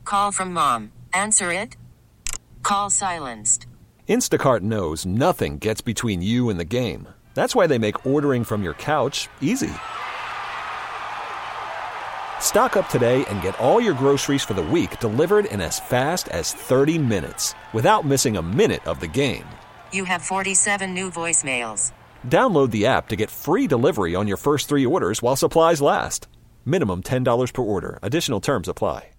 Call from mom. Answer it. Call silenced. Instacart knows nothing gets between you and the game. That's why they make ordering from your couch easy. Stock up today and get all your groceries for the week delivered in as fast as 30 minutes without missing a minute of the game. You have 47 new voicemails. Download the app to get free delivery on your first 3 orders while supplies last. Minimum $10 per order. Additional terms apply.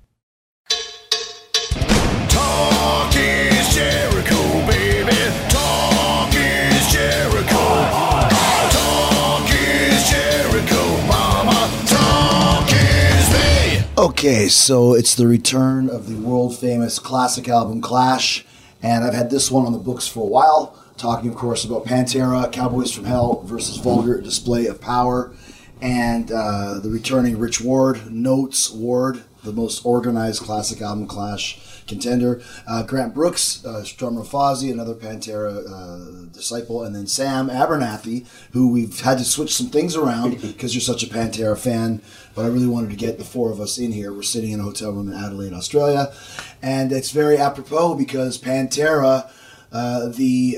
Talk is Jericho, baby. Talk is Jericho. Talk is Jericho, mama. Talk is me. Okay, so it's the return of the world-famous classic album Clash, and I've had this one on the books for a while, talking, of course, about Pantera, Cowboys from Hell versus Vulgar Display of Power, and the returning Rich Ward, Notes Ward, the most organized classic album Clash contender, Grant Brooks, drummer Fozzy, another Pantera disciple, and then Sam Abernathy, who we've had to switch some things around because you're such a Pantera fan, but I really wanted to get the 4 of us in here. We're sitting in a hotel room in Adelaide, Australia, and it's very apropos because Pantera, the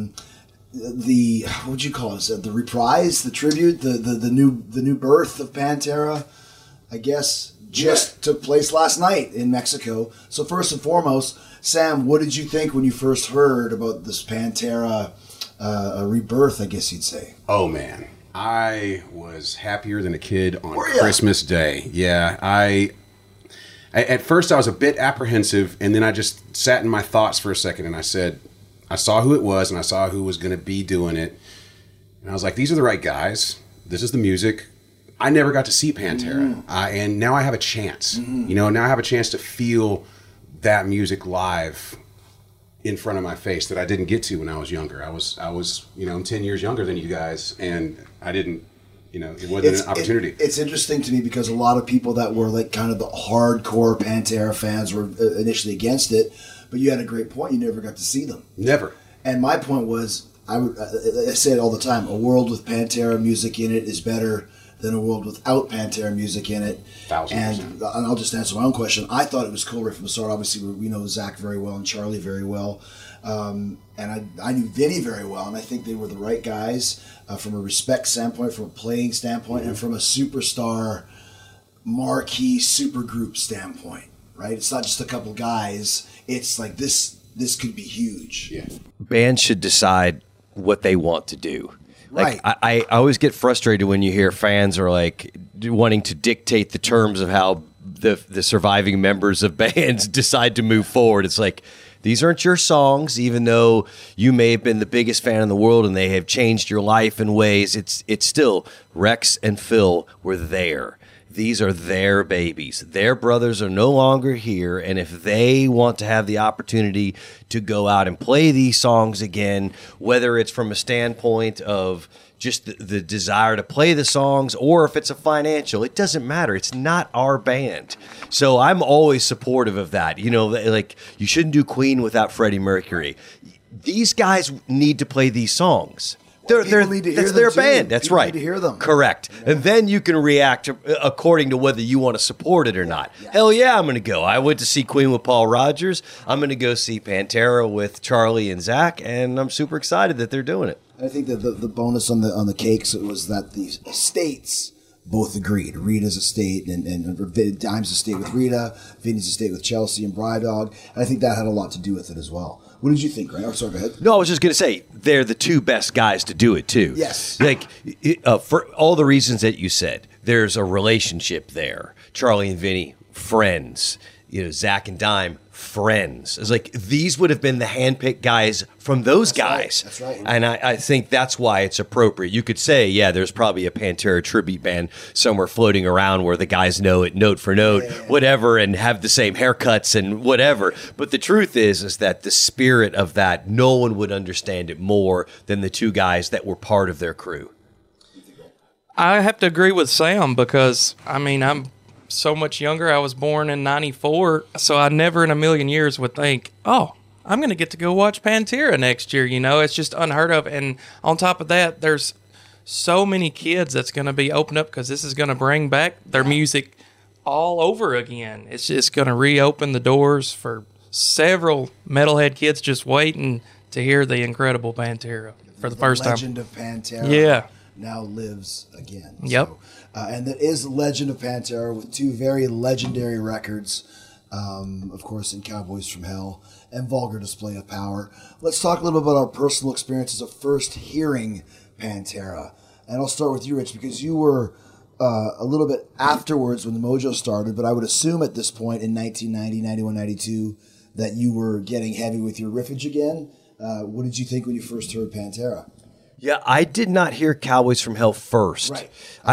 what would you call it? The reprise, the tribute, the new birth of Pantera, I guess, just took place last night in Mexico. So first and foremost, Sam, what did you think when you first heard about this Pantera rebirth, I guess you'd say? Oh, man. I was happier than a kid on Christmas Day. Yeah, at first I was a bit apprehensive, and then I just sat in my thoughts for a second, and I said, I saw who it was, and I saw who was going to be doing it, and I was like, these are the right guys. This is the music. I never got to see Pantera, and now I have a chance. You know, now I have a chance to feel that music live in front of my face that I didn't get to when I was younger. I was, you know, I'm 10 years younger than you guys, and I didn't, you know, it wasn't an opportunity. It's interesting to me because a lot of people that were like kind of the hardcore Pantera fans were initially against it, but you had a great point. You never got to see them. Never. And my point was, I say it all the time, a world with Pantera music in it is better than a world without Pantera music in it. 1,000%. And I'll just answer my own question. I thought it was cool right from the start. Obviously, we know Zach very well and Charlie very well. And I knew Vinny very well, and I think they were the right guys from a respect standpoint, from a playing standpoint, and from a superstar, marquee supergroup standpoint, right? It's not just a couple guys. It's like this could be huge. Yeah. Bands should decide what they want to do. Like, Right. I always get frustrated when you hear fans are like wanting to dictate the terms of how the surviving members of bands decide to move forward. It's like, these aren't your songs, even though you may have been the biggest fan in the world and they have changed your life in ways. It's still Rex and Phil were there. These are their babies. Their brothers are no longer here, and if they want to have the opportunity to go out and play these songs again, whether it's from a standpoint of just the desire to play the songs or if it's a financial, it doesn't matter. It's not our band. So I'm always supportive of that. You know, like, you shouldn't do Queen without Freddie Mercury. These guys need to play these songs. That's their band. That's People right. need to hear them. Correct. Yeah. And then you can react according to whether you want to support it or not. Yeah. Hell yeah, I'm going to go. I went to see Queen with Paul Rogers. I'm going to go see Pantera with Charlie and Zach, and I'm super excited that they're doing it. I think that the bonus on the cakes was that the estates both agreed. Rita's estate and Dime's estate with Rita, Vinny's estate with Chelsea and Brydog. And I think that had a lot to do with it as well. What did you think, Grant? Oh, sorry, go ahead. No, I was just going to say, they're the two best guys to do it, too. Yes. Like, for all the reasons that you said, there's a relationship there. Charlie and Vinny, friends. You know, Zach and Dime, friends. It's like, these would have been the handpicked guys from those guys. Right. That's right. And I think that's why it's appropriate. You could say, yeah, there's probably a Pantera tribute band somewhere floating around where the guys know it note for note, whatever, and have the same haircuts and whatever. But the truth is that the spirit of that, no one would understand it more than the two guys that were part of their crew. I have to agree with Sam because, I mean, I'm so much younger. I was born in 94, so I never in a million years would think, oh, I'm going to get to go watch Pantera next year. You know, it's just unheard of. And on top of that, there's so many kids that's going to be opened up because this is going to bring back their music all over again. It's just going to reopen the doors for several metalhead kids just waiting to hear the incredible Pantera for the first time. Legend of Pantera. Yeah. Now lives again. Yep. So, and that is Legend of Pantera with two very legendary records, of course, in Cowboys from Hell and Vulgar Display of Power. Let's talk a little bit about our personal experiences of first hearing Pantera. And I'll start with you, Rich, because you were a little bit afterwards when the Mojo started, but I would assume at this point in 1990, 91, 92, that you were getting heavy with your riffage again. What did you think when you first heard Pantera? Yeah, I did not hear Cowboys from Hell first. Right.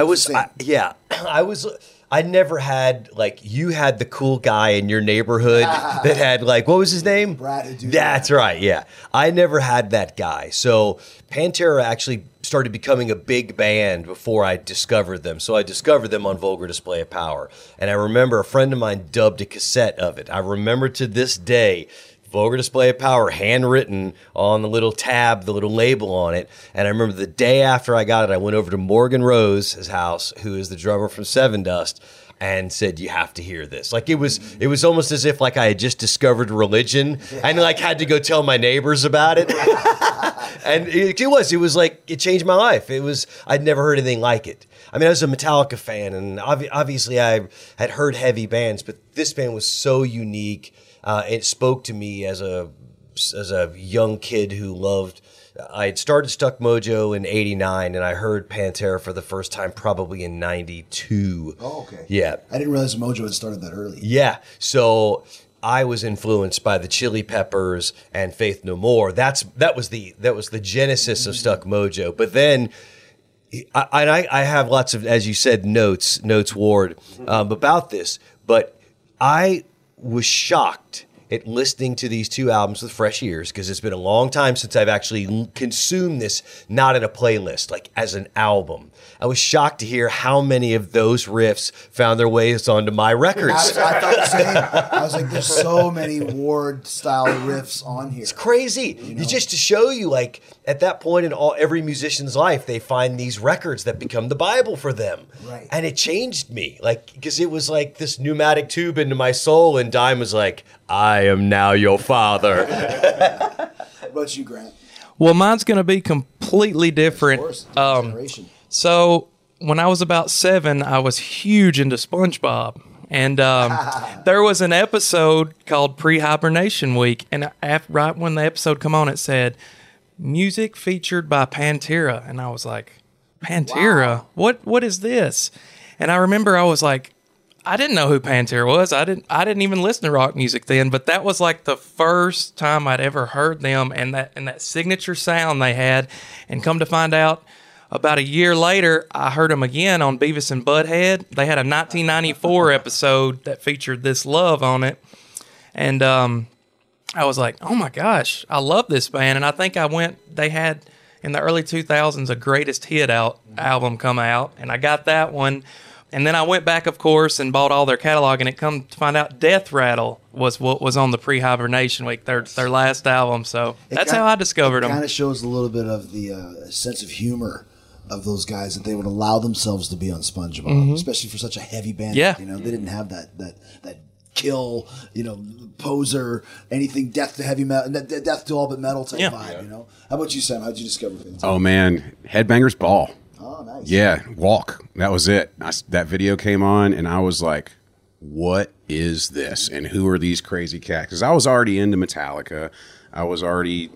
I never had, like, you had the cool guy in your neighborhood that had, like, what was his name? Brad Hadoop. That's right, yeah. I never had that guy. So Pantera actually started becoming a big band before I discovered them. So I discovered them on Vulgar Display of Power. And I remember a friend of mine dubbed a cassette of it. I remember to this day, Vulgar Display of Power, handwritten on the little tab, the little label on it. And I remember the day after I got it, I went over to Morgan Rose's house, who is the drummer from Seven Dust, and said, "You have to hear this." Like, it was almost as if, like, I had just discovered religion and, like, had to go tell my neighbors about it. And it was like, it changed my life. I'd never heard anything like it. I mean, I was a Metallica fan, and obviously I had heard heavy bands, but this band was so unique. It spoke to me as a young kid who loved. I had started Stuck Mojo in '89, and I heard Pantera for the first time probably in '92. Oh, okay. Yeah, I didn't realize Mojo had started that early. yeah. So I was influenced by the Chili Peppers and Faith No More. That was the genesis of Stuck Mojo. But then. I have lots of, as you said, notes, Ward, about this, but I was shocked at listening to these two albums with fresh ears, because it's been a long time since I've actually consumed this, not in a playlist, like as an album. I was shocked to hear how many of those riffs found their ways onto my records. I thought the same. I was like, there's so many Ward-style riffs on here. It's crazy. Just to show you, like, at that point in every musician's life, they find these records that become the Bible for them. Right. And it changed me, like, because it was like this pneumatic tube into my soul, and Dime was like, "I am now your father." What about you, Grant? Well, mine's going to be completely different. Of course, generation. So when I was about 7, I was huge into SpongeBob. And there was an episode called Pre-Hibernation Week. And right when the episode come on, it said, "Music featured by Pantera." And I was like, Pantera? Wow. What is this? And I remember I was like, I didn't know who Pantera was. I didn't even listen to rock music then, but that was like the first time I'd ever heard them, and that signature sound they had. And come to find out, about a year later, I heard them again on Beavis and Butthead. They had a 1994 episode that featured This Love on it. And I was like, oh my gosh, I love this band. And I think they had in the early 2000s a Greatest Hit album come out, and I got that one. And then I went back, of course, and bought all their catalog, and it come to find out Death Rattle was what was on the Pre-Hibernation Week, their last album. So that's how I discovered them. It kind of shows a little bit of the sense of humor of those guys, that they would allow themselves to be on SpongeBob, especially for such a heavy band. Yeah. They didn't have that kill, poser, anything, death to heavy metal, death to all but metal type vibe. How about you, Sam? How did you discover Pantera? Oh man, Headbangers Ball. Oh, nice. Yeah, Walk. That was it. That video came on, and I was like, what is this? And who are these crazy cats? Because I was already into Metallica. I was already,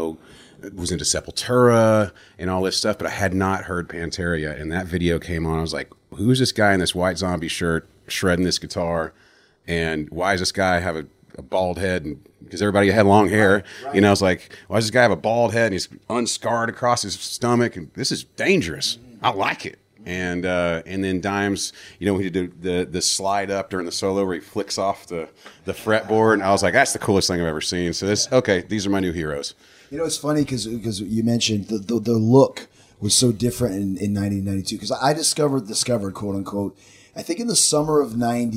was into Sepultura and all this stuff, but I had not heard Pantera yet. And that video came on. I was like, who's this guy in this white zombie shirt shredding this guitar? And why does this guy have a bald head? And because everybody had long hair, right. I was like, why does this guy have a bald head and he's unscarred across his stomach? And this is dangerous. I like it. And then Dimes, when he did the slide up during the solo where he flicks off the fretboard, and I was like, that's the coolest thing I've ever seen. So these are my new heroes. It's funny because you mentioned the look was so different in 1992, because I discovered quote unquote, I think in the summer of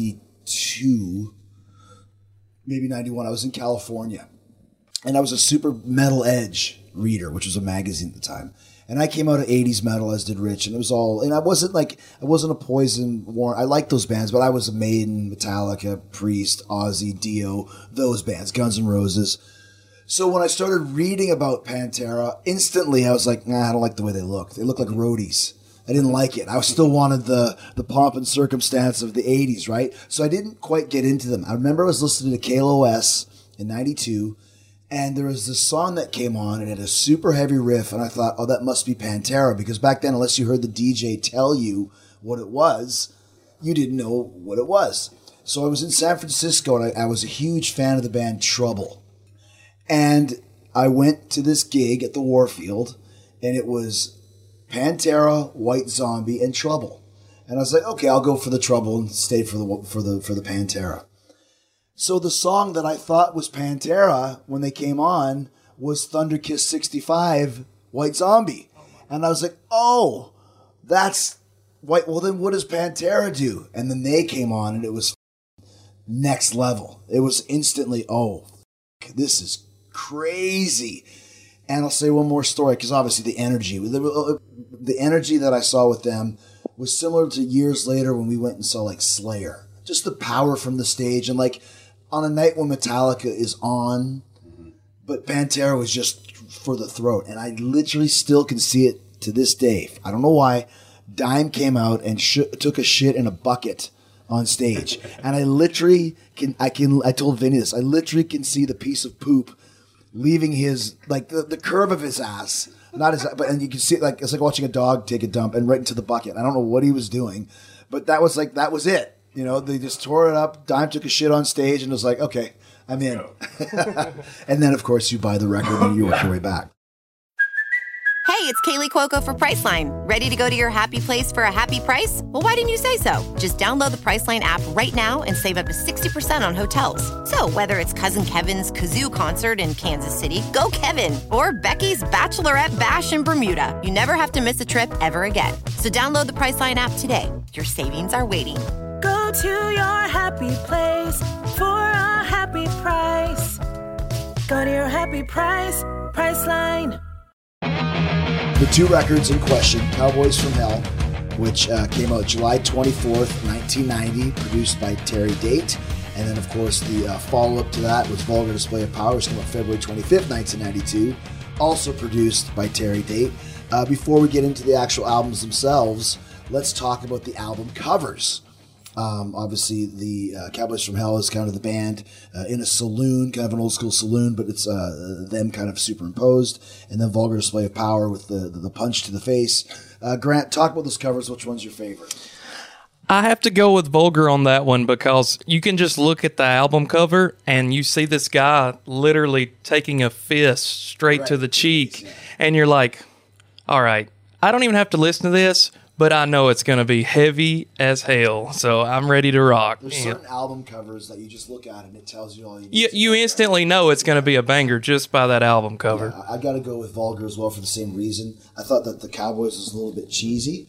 92, maybe 91, I was in California, and I was a Super Metal Edge reader, which was a magazine at the time. And I came out of 80s metal, as did Rich, and it was all, and I wasn't a Poison, Warren. I liked those bands, but I was a Maiden, Metallica, Priest, Ozzy, Dio, those bands, Guns N' Roses. So when I started reading about Pantera, instantly I was like, nah, I don't like the way they look. They look like roadies. I didn't like it. I still wanted the pomp and circumstance of the 80s, right? So I didn't quite get into them. I remember I was listening to KLOS in 92, and there was this song that came on, and it had a super heavy riff, and I thought, oh, that must be Pantera, because back then, unless you heard the DJ tell you what it was, you didn't know what it was. So I was in San Francisco, and I was a huge fan of the band Trouble. And I went to this gig at the Warfield, and it was Pantera, White Zombie, and Trouble. And I was like, okay, I'll go for the Trouble and stay for the Pantera. So the song that I thought was Pantera when they came on was Thunder Kiss 65, White Zombie. And I was like, oh, that's White. Well, then what does Pantera do? And then they came on, and it was next level. It was instantly, oh, this is crazy. And I'll say one more story, because obviously the energy that I saw with them was similar to years later when we went and saw like Slayer. Just the power from the stage, and like on a night when Metallica is on, but Pantera was just for the throat. And I literally still can see it to this day. I don't know why. Dime came out and took a shit in a bucket on stage. And I literally I told Vinny this, I literally can see the piece of poop leaving his, like the curve of his ass. Not his, but, and you can see it, like, it's like watching a dog take a dump and right into the bucket. I don't know what he was doing, but that was it. You know, they just tore it up. Dime took a shit on stage and was like, okay, I'm in. And then, of course, you buy the record and you work your way back. Hey, it's Kaylee Cuoco for Priceline. Ready to go to your happy place for a happy price? Well, why didn't you say so? Just download the Priceline app right now and save up to 60% on hotels. So whether it's Cousin Kevin's Kazoo Concert in Kansas City, go Kevin, or Becky's Bachelorette Bash in Bermuda, you never have to miss a trip ever again. So download the Priceline app today. Your savings are waiting. Go to your happy place for a happy price. Go to your happy price, Priceline. The two records in question, Cowboys from Hell, which came out July 24th, 1990, produced by Terry Date. And then, of course, the follow-up to that was Vulgar Display of Power, which came out February 25th, 1992, also produced by Terry Date. Before we get into the actual albums themselves, let's talk about the album covers. Obviously, the Cowboys from Hell is kind of the band in a saloon, kind of an old school saloon, but it's them kind of superimposed. And then Vulgar Display of Power with the punch to the face. Grant, talk about those covers. Which one's your favorite? I have to go with Vulgar on that one, because you can just look at the album cover and you see this guy literally taking a fist straight to the cheek. And you're like, all right, I don't even have to listen to this, but I know it's going to be heavy as hell, so I'm ready to rock. There's certain album covers that you just look at and it tells you all you need. You instantly know it's going to be a banger just by that album cover. Yeah, I got to go with Vulgar as well for the same reason. I thought that the Cowboys was a little bit cheesy.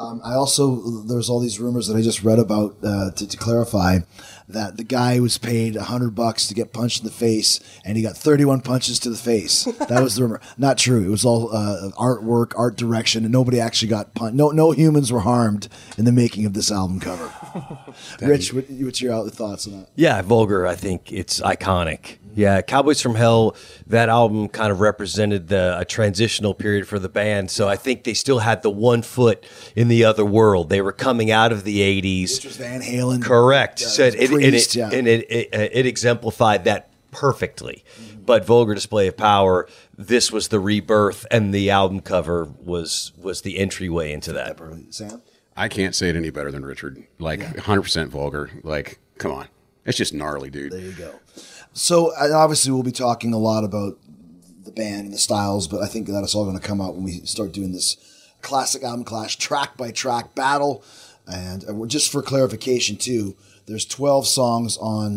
There's all these rumors that I just read about to clarify that the guy was paid $100 to get punched in the face, and he got 31 punches to the face. That was the rumor. Not true. It was all artwork, art direction, and nobody actually got punched. No humans were harmed in the making of this album cover. Rich, what's your thoughts on that? Yeah, Vulgar, I think it's iconic. Yeah, Cowboys from Hell, that album kind of represented a transitional period for the band. So I think they still had the one foot in the other world. They were coming out of the 80s. Which was Van Halen. Correct. So Priest, it exemplified that perfectly. Mm-hmm. But Vulgar Display of Power, this was the rebirth, and the album cover was the entryway into that. Sam? I can't say it any better than Richard. 100% Vulgar. Like, come on. It's just gnarly, dude. There you go. So obviously we'll be talking a lot about the band and the styles, but I think that's all going to come out when we start doing this classic album clash track by track battle. And just for clarification too, there's 12 songs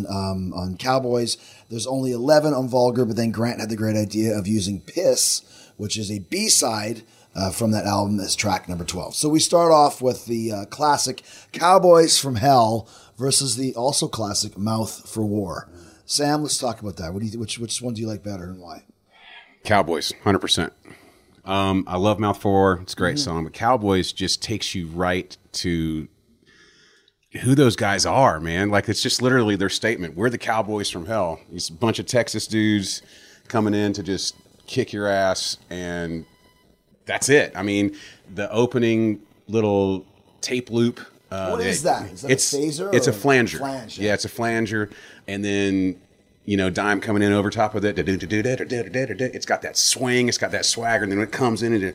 on Cowboys. There's only 11 on Vulgar, but then Grant had the great idea of using Piss, which is a B-side from that album, as track number 12. So we start off with the classic Cowboys from Hell versus the also classic Mouth for War. Sam, let's talk about that. Which one do you like better and why? Cowboys, 100%. I love Mouth 4. It's a great song. But Cowboys just takes you right to who those guys are, man. Like, it's just literally their statement. We're the Cowboys from hell. These bunch of Texas dudes coming in to just kick your ass, and that's it. I mean, the opening little tape loop. What is that? Is that a phaser? It's or a flanger. Flange, Yeah, it's a flanger. And then, Dime coming in over top of it. It's got that swing. It's got that swagger. And then when it comes in,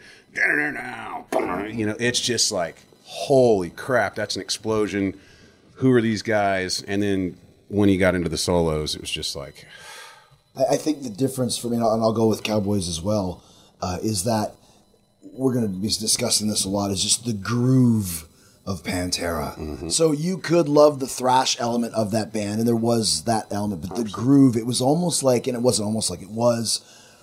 it's just like, holy crap, that's an explosion. Who are these guys? And then when he got into the solos, it was just like... I think the difference for me, and I'll go with Cowboys as well, is that we're going to be discussing this a lot, is just the groove of Pantera. Mm-hmm. So you could love the thrash element of that band, and there was that element, but the groove, it was almost like, and it wasn't almost like, it was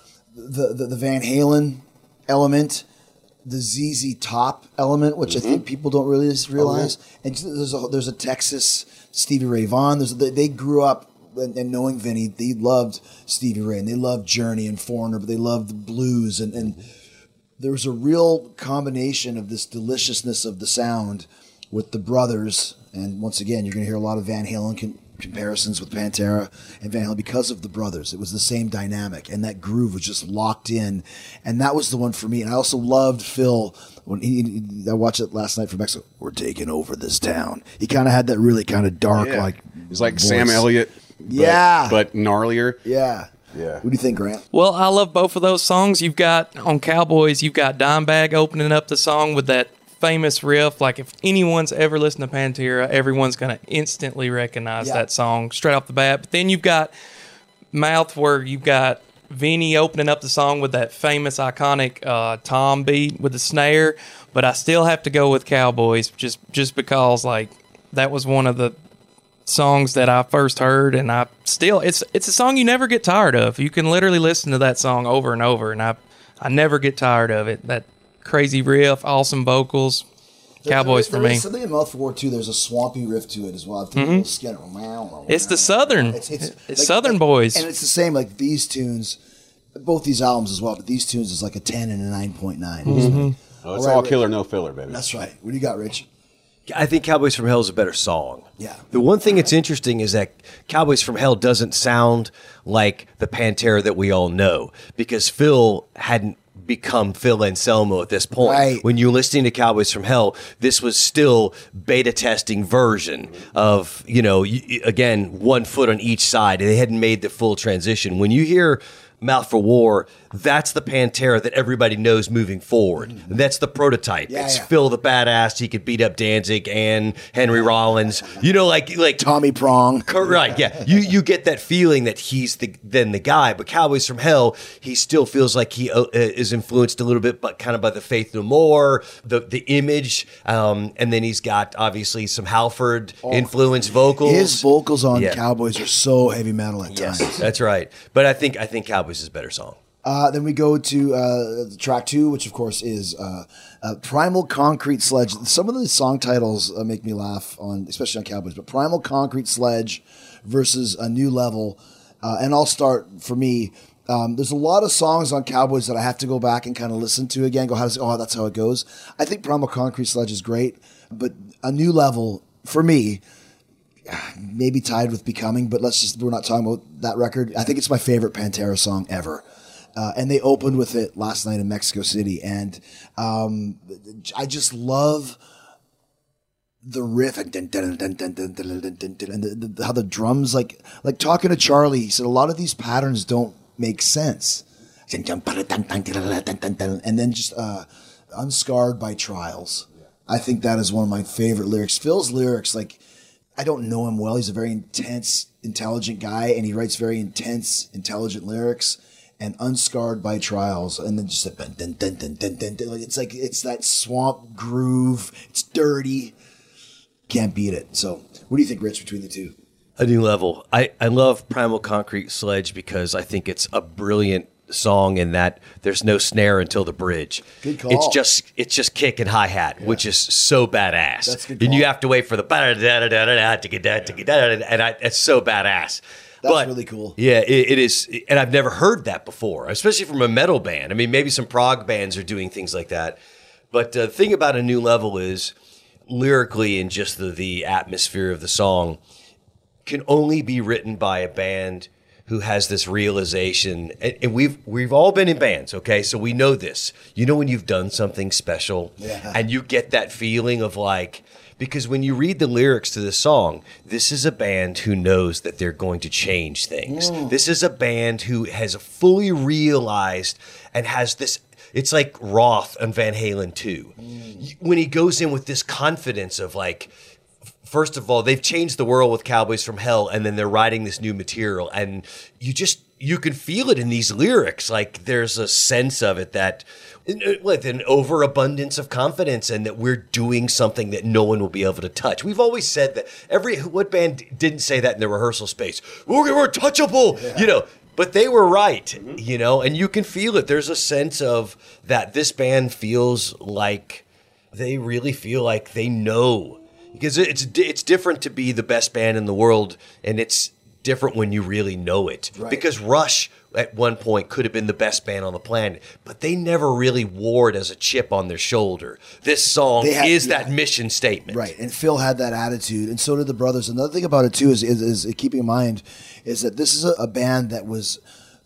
the Van Halen element, the ZZ Top element, which I think people don't really realize. And there's a Texas Stevie Ray Vaughan. They grew up and knowing Vinny, they loved Stevie Ray and they loved Journey and Foreigner, but they loved the blues and there was a real combination of this deliciousness of the sound with the brothers. And once again, you're going to hear a lot of Van Halen comparisons with Pantera and Van Halen because of the brothers. It was the same dynamic, and that groove was just locked in. And that was the one for me. And I also loved Phil when I watched it last night from Mexico. We're taking over this town. He kind of had that really kind of dark, It's like voice. Sam Elliott, but gnarlier. Yeah. Yeah. What do you think, Grant? Well, I love both of those songs. You've got on Cowboys, you've got Dimebag opening up the song with that famous riff. Like, if anyone's ever listened to Pantera, everyone's going to instantly recognize that song straight off the bat. But then you've got Mouth, where you've got Vinny opening up the song with that famous, iconic tom beat with the snare. But I still have to go with Cowboys just because, like, that was one of the songs that I first heard, and it's a song you never get tired of. You can literally listen to that song over and over, and I never get tired of it. That crazy riff, awesome vocals, Cowboys for me. There's something in Mouth 4 too. There's a swampy riff to it as well. It's the Southern. It's Southern boys, and it's the same. Like these tunes, both these albums as well. But these tunes is like a 10 and a 9.9. It's all killer, no filler, baby. That's right. What do you got, Rich? I think Cowboys from Hell is a better song. Yeah. The one thing that's interesting is that Cowboys from Hell doesn't sound like the Pantera that we all know, because Phil hadn't become Phil Anselmo at this point. Right. When you're listening to Cowboys from Hell, this was still beta testing version of, again, 1 foot on each side. They hadn't made the full transition. When you hear Mouth for War, that's the Pantera that everybody knows moving forward. That's the prototype. It's Phil the badass. He could beat up Danzig and Henry Rollins. Like Tommy Prong. Right, yeah. You get that feeling that he's then the guy. But Cowboys from Hell, he still feels like he is influenced a little bit, but kind of by the Faith No More, the image, and then he's got obviously some Halford influenced vocals. His vocals on Cowboys are so heavy metal at times. Yes, that's right. But I think Cowboys is a better song. Then we go to track 2, which of course is Primal Concrete Sledge. Some of the song titles make me laugh, especially on Cowboys, but Primal Concrete Sledge versus A New Level. And I'll start, for me, there's a lot of songs on Cowboys that I have to go back and kind of listen to again, that's how it goes. I think Primal Concrete Sledge is great, but A New Level, for me, maybe tied with Becoming, but we're not talking about that record. I think it's my favorite Pantera song ever. And they opened with it last night in Mexico City. And I just love the riff and how the drums, like talking to Charlie, he said a lot of these patterns don't make sense. And then just Unscarred by Trials. I think that is one of my favorite lyrics. Phil's lyrics, like, I don't know him well. He's a very intense, intelligent guy, and he writes very intense, intelligent lyrics. And Unscarred by Trials, and then just it's that swamp groove. It's dirty, can't beat it. So, what do you think, Rich, between the two? A New Level. I love Primal Concrete Sledge because I think it's a brilliant song in that there's no snare until the bridge. Good call. It's just kick and hi-hat, which is so badass. That's good call. And you have to wait for the and it's so badass. But, really cool. Yeah, it is. And I've never heard that before, especially from a metal band. I mean, maybe some prog bands are doing things like that. But the thing about A New Level is lyrically and just the atmosphere of the song can only be written by a band who has this realization. And we've all been in bands, okay? So we know this. You know when you've done something special and you get that feeling of like, because when you read the lyrics to the song, this is a band who knows that they're going to change things. This is a band who has fully realized and has this. It's like Roth and Van Halen 2. When he goes in with this confidence of like, first of all, they've changed the world with Cowboys from Hell, and then they're writing this new material. And you can feel it in these lyrics. Like there's a sense of it that with an overabundance of confidence and that we're doing something that no one will be able to touch. We've always said that what band didn't say that in the rehearsal space? We're touchable, but they were right, and you can feel it. There's a sense of that this band feels like they really feel like they know, because it's different to be the best band in the world, and it's different when you really know it. Right. Because Rush at one point could have been the best band on the planet, but they never really wore it as a chip on their shoulder. This song is that mission statement. Right, and Phil had that attitude, and so did the brothers. Another thing about it, too, is keeping in mind is that this is a band that was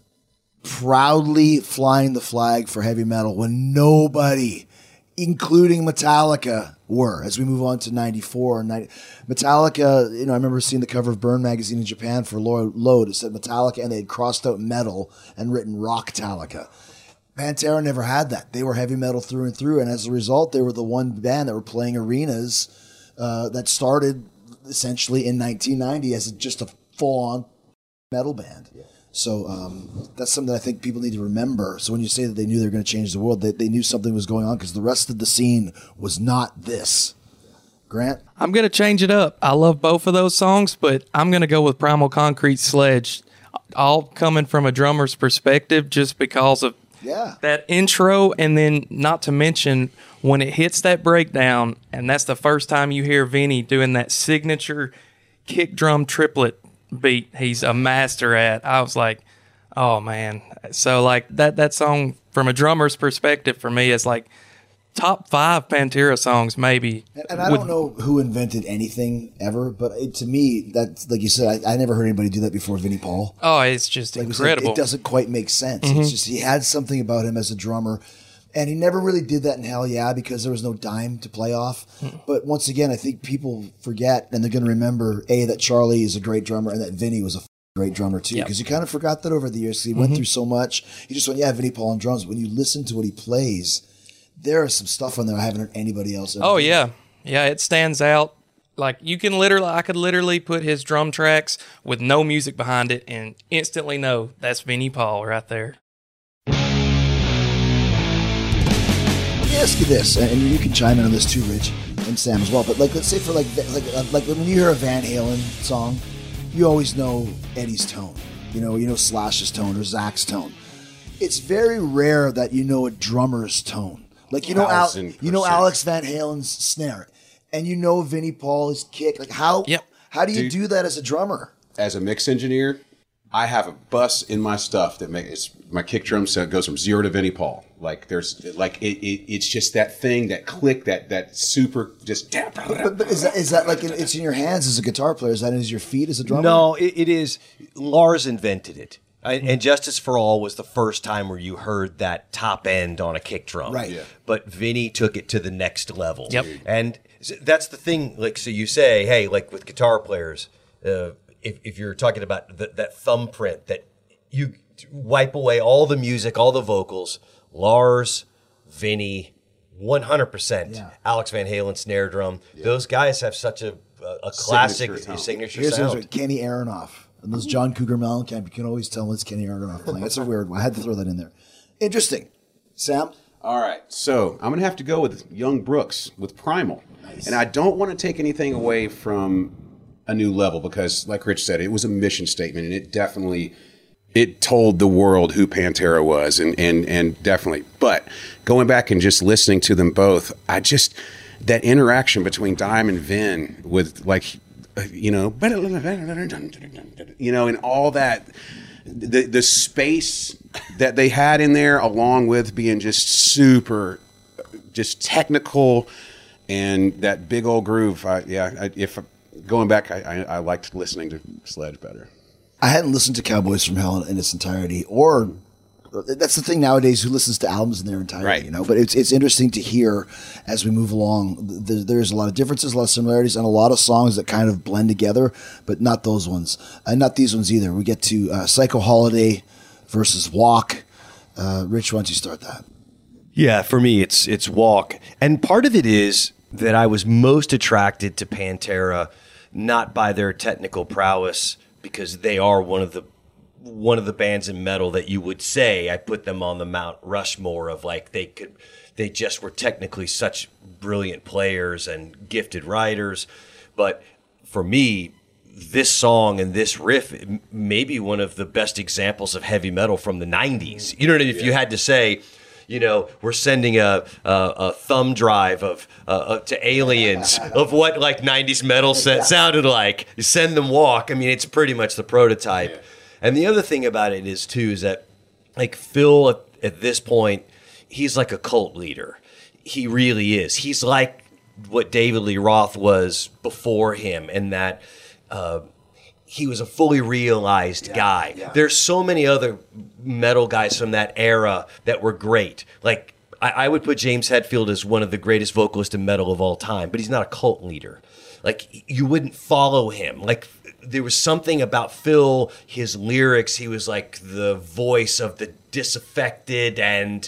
proudly flying the flag for heavy metal when nobody, including Metallica, were. As we move on to 94, Metallica, I remember seeing the cover of Burn magazine in Japan for Load. It said Metallica, and they had crossed out metal and written Rock-Talica. Pantera never had that. They were heavy metal through and through, and as a result, they were the one band that were playing arenas that started essentially in 1990 as just a full-on metal band. Yeah. So that's something that I think people need to remember. So when you say that they knew they were going to change the world, they knew something was going on because the rest of the scene was not this. Grant? I'm going to change it up. I love both of those songs, but I'm going to go with Primal Concrete Sledge, all coming from a drummer's perspective just because of that intro, and then not to mention when it hits that breakdown, and that's the first time you hear Vinny doing that signature kick drum triplet beat he's a master at. I was like, oh man. So like that song from a drummer's perspective for me is like top 5 Pantera songs maybe. And I don't know who invented anything ever, but to me, that's like you said, I never heard anybody do that before Vinnie Paul. Oh, it's just like incredible. It doesn't quite make sense. It's just he had something about him as a drummer. And he never really did that in Hell Yeah because there was no dime to play off. But once again, I think people forget, and they're going to remember, that Charlie is a great drummer and that Vinny was a great drummer too. Because you kind of forgot that over the years. He went through so much. You just went, Vinnie Paul on drums. When you listen to what he plays, there is some stuff on there I haven't heard anybody else ever do. Yeah, it stands out. Like I could literally put his drum tracks with no music behind it and instantly know that's Vinnie Paul right there. Ask you this, and you can chime in on this too, Rich and Sam as well. But like, let's say for like when you hear a Van Halen song, you always know Eddie's tone. You know Slash's tone or Zach's tone. It's very rare that you know a drummer's tone. Like you know Alex Van Halen's snare, and you know Vinnie Paul's kick. Like how do you do that as a drummer? As a mix engineer, I have a bus in my stuff that makes my kick drum set goes from 0 to Vinnie Paul. Like there's like it's just that thing, that click, that super just. But is that like it's in your hands as a guitar player? Is that in your feet as a drummer? No, it is. Lars invented it, and Justice for All was the first time where you heard that top end on a kick drum. Right. Yeah. But Vinny took it to the next level. Yep. And that's the thing. Like so, you say, hey, like with guitar players. If you're talking about that thumbprint that you wipe away all the music, all the vocals, Lars, Vinny, 100%. Yeah. Alex Van Halen snare drum. Yeah. Those guys have such a classic signature sound. Here's Kenny Aronoff. And those John Cougar Mellencamp, you can always tell it's Kenny Aronoff playing. That's a weird one. I had to throw that in there. Interesting. Sam? All right. So I'm going to have to go with Young Brooks with Primal. Nice. And I don't want to take anything away from A New Level because, like Rich said, it was a mission statement, and it told the world who Pantera was, and definitely. But going back and just listening to them both, that interaction between Dime and Vin with like and all that, the space that they had in there, along with being just super, just technical, and that big old groove. If going back, I liked listening to Sledge better. I hadn't listened to Cowboys from Hell in its entirety, or that's the thing nowadays. Who listens to albums in their entirety? Right. But it's interesting to hear as we move along. There's a lot of differences, a lot of similarities, and a lot of songs that kind of blend together, but not those ones, and not these ones either. We get to Psycho Holiday versus Walk. Rich, why don't you start that? Yeah, for me, it's Walk, and part of it is that I was most attracted to Pantera not by their technical prowess, because they are one of the bands in metal that you would say I put them on the Mount Rushmore of, like, they just were technically such brilliant players and gifted writers. But for me, this song and this riff may be one of the best examples of heavy metal from the 90s. You know what I mean? If you had to say, we're sending a thumb drive of to aliens of what like 90s metal sounded like. You send them Walk. I mean, it's pretty much the prototype. Yeah. And the other thing about it is that like Phil at this point, he's like a cult leader. He really is. He's like what David Lee Roth was before him, in that he was a fully realized guy. Yeah. There's so many other metal guys from that era that were great. Like, I would put James Hetfield as one of the greatest vocalists in metal of all time, but he's not a cult leader. Like, you wouldn't follow him. Like, there was something about Phil, his lyrics. He was like the voice of the disaffected and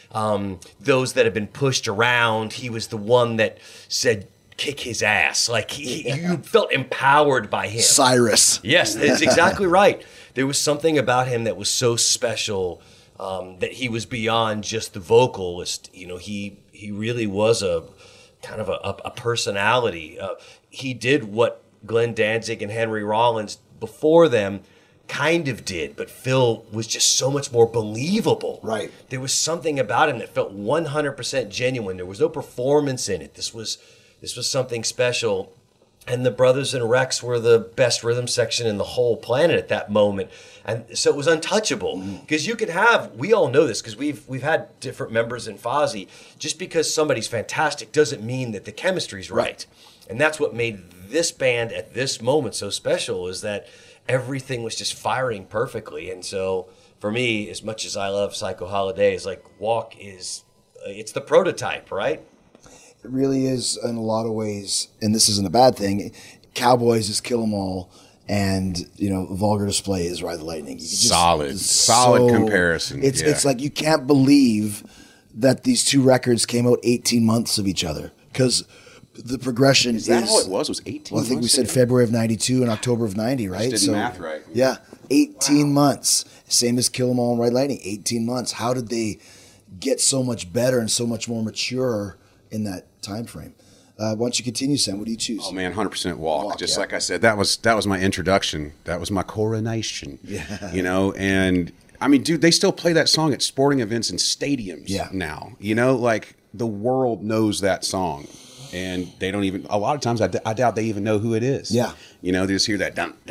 those that have been pushed around. He was the one that said, kick his ass. Like, you felt empowered by him. Cyrus. Yes, that's exactly right. There was something about him that was so special, that he was beyond just the vocalist. He really was a kind of a personality. He did what Glenn Danzig and Henry Rollins before them kind of did, but Phil was just so much more believable. Right. There was something about him that felt 100% genuine. There was no performance in it. This was something special. And the Brothers and Rex were the best rhythm section in the whole planet at that moment. And so it was untouchable. Because you could have, we all know this, because we've had different members in Fozzy. Just because somebody's fantastic doesn't mean that the chemistry's right. And that's what made this band at this moment so special, is that everything was just firing perfectly. And so for me, as much as I love Psycho Holiday, it's like Walk is, it's the prototype, right? It really is in a lot of ways, and this isn't a bad thing. Cowboys is Kill 'Em All, and Vulgar Display is Ride the Lightning. Solid comparison. It's like you can't believe that these two records came out 18 months of each other, because the progression is that all it was 18 well, I think we said February of 92 and October of 90, right? Just did math right. Yeah, 18 months. Same as Kill 'Em All and Ride Lightning, 18 months. How did they get so much better and so much more mature in that time frame? Why don't you continue, Sam? What do you choose? Oh man, 100% Walk. Just like I said, that was my introduction. That was my coronation. Yeah. And I mean, dude, they still play that song at sporting events and stadiums now. Like, the world knows that song. And they don't even, a lot of times, I doubt they even know who it is. Yeah. They just hear that down,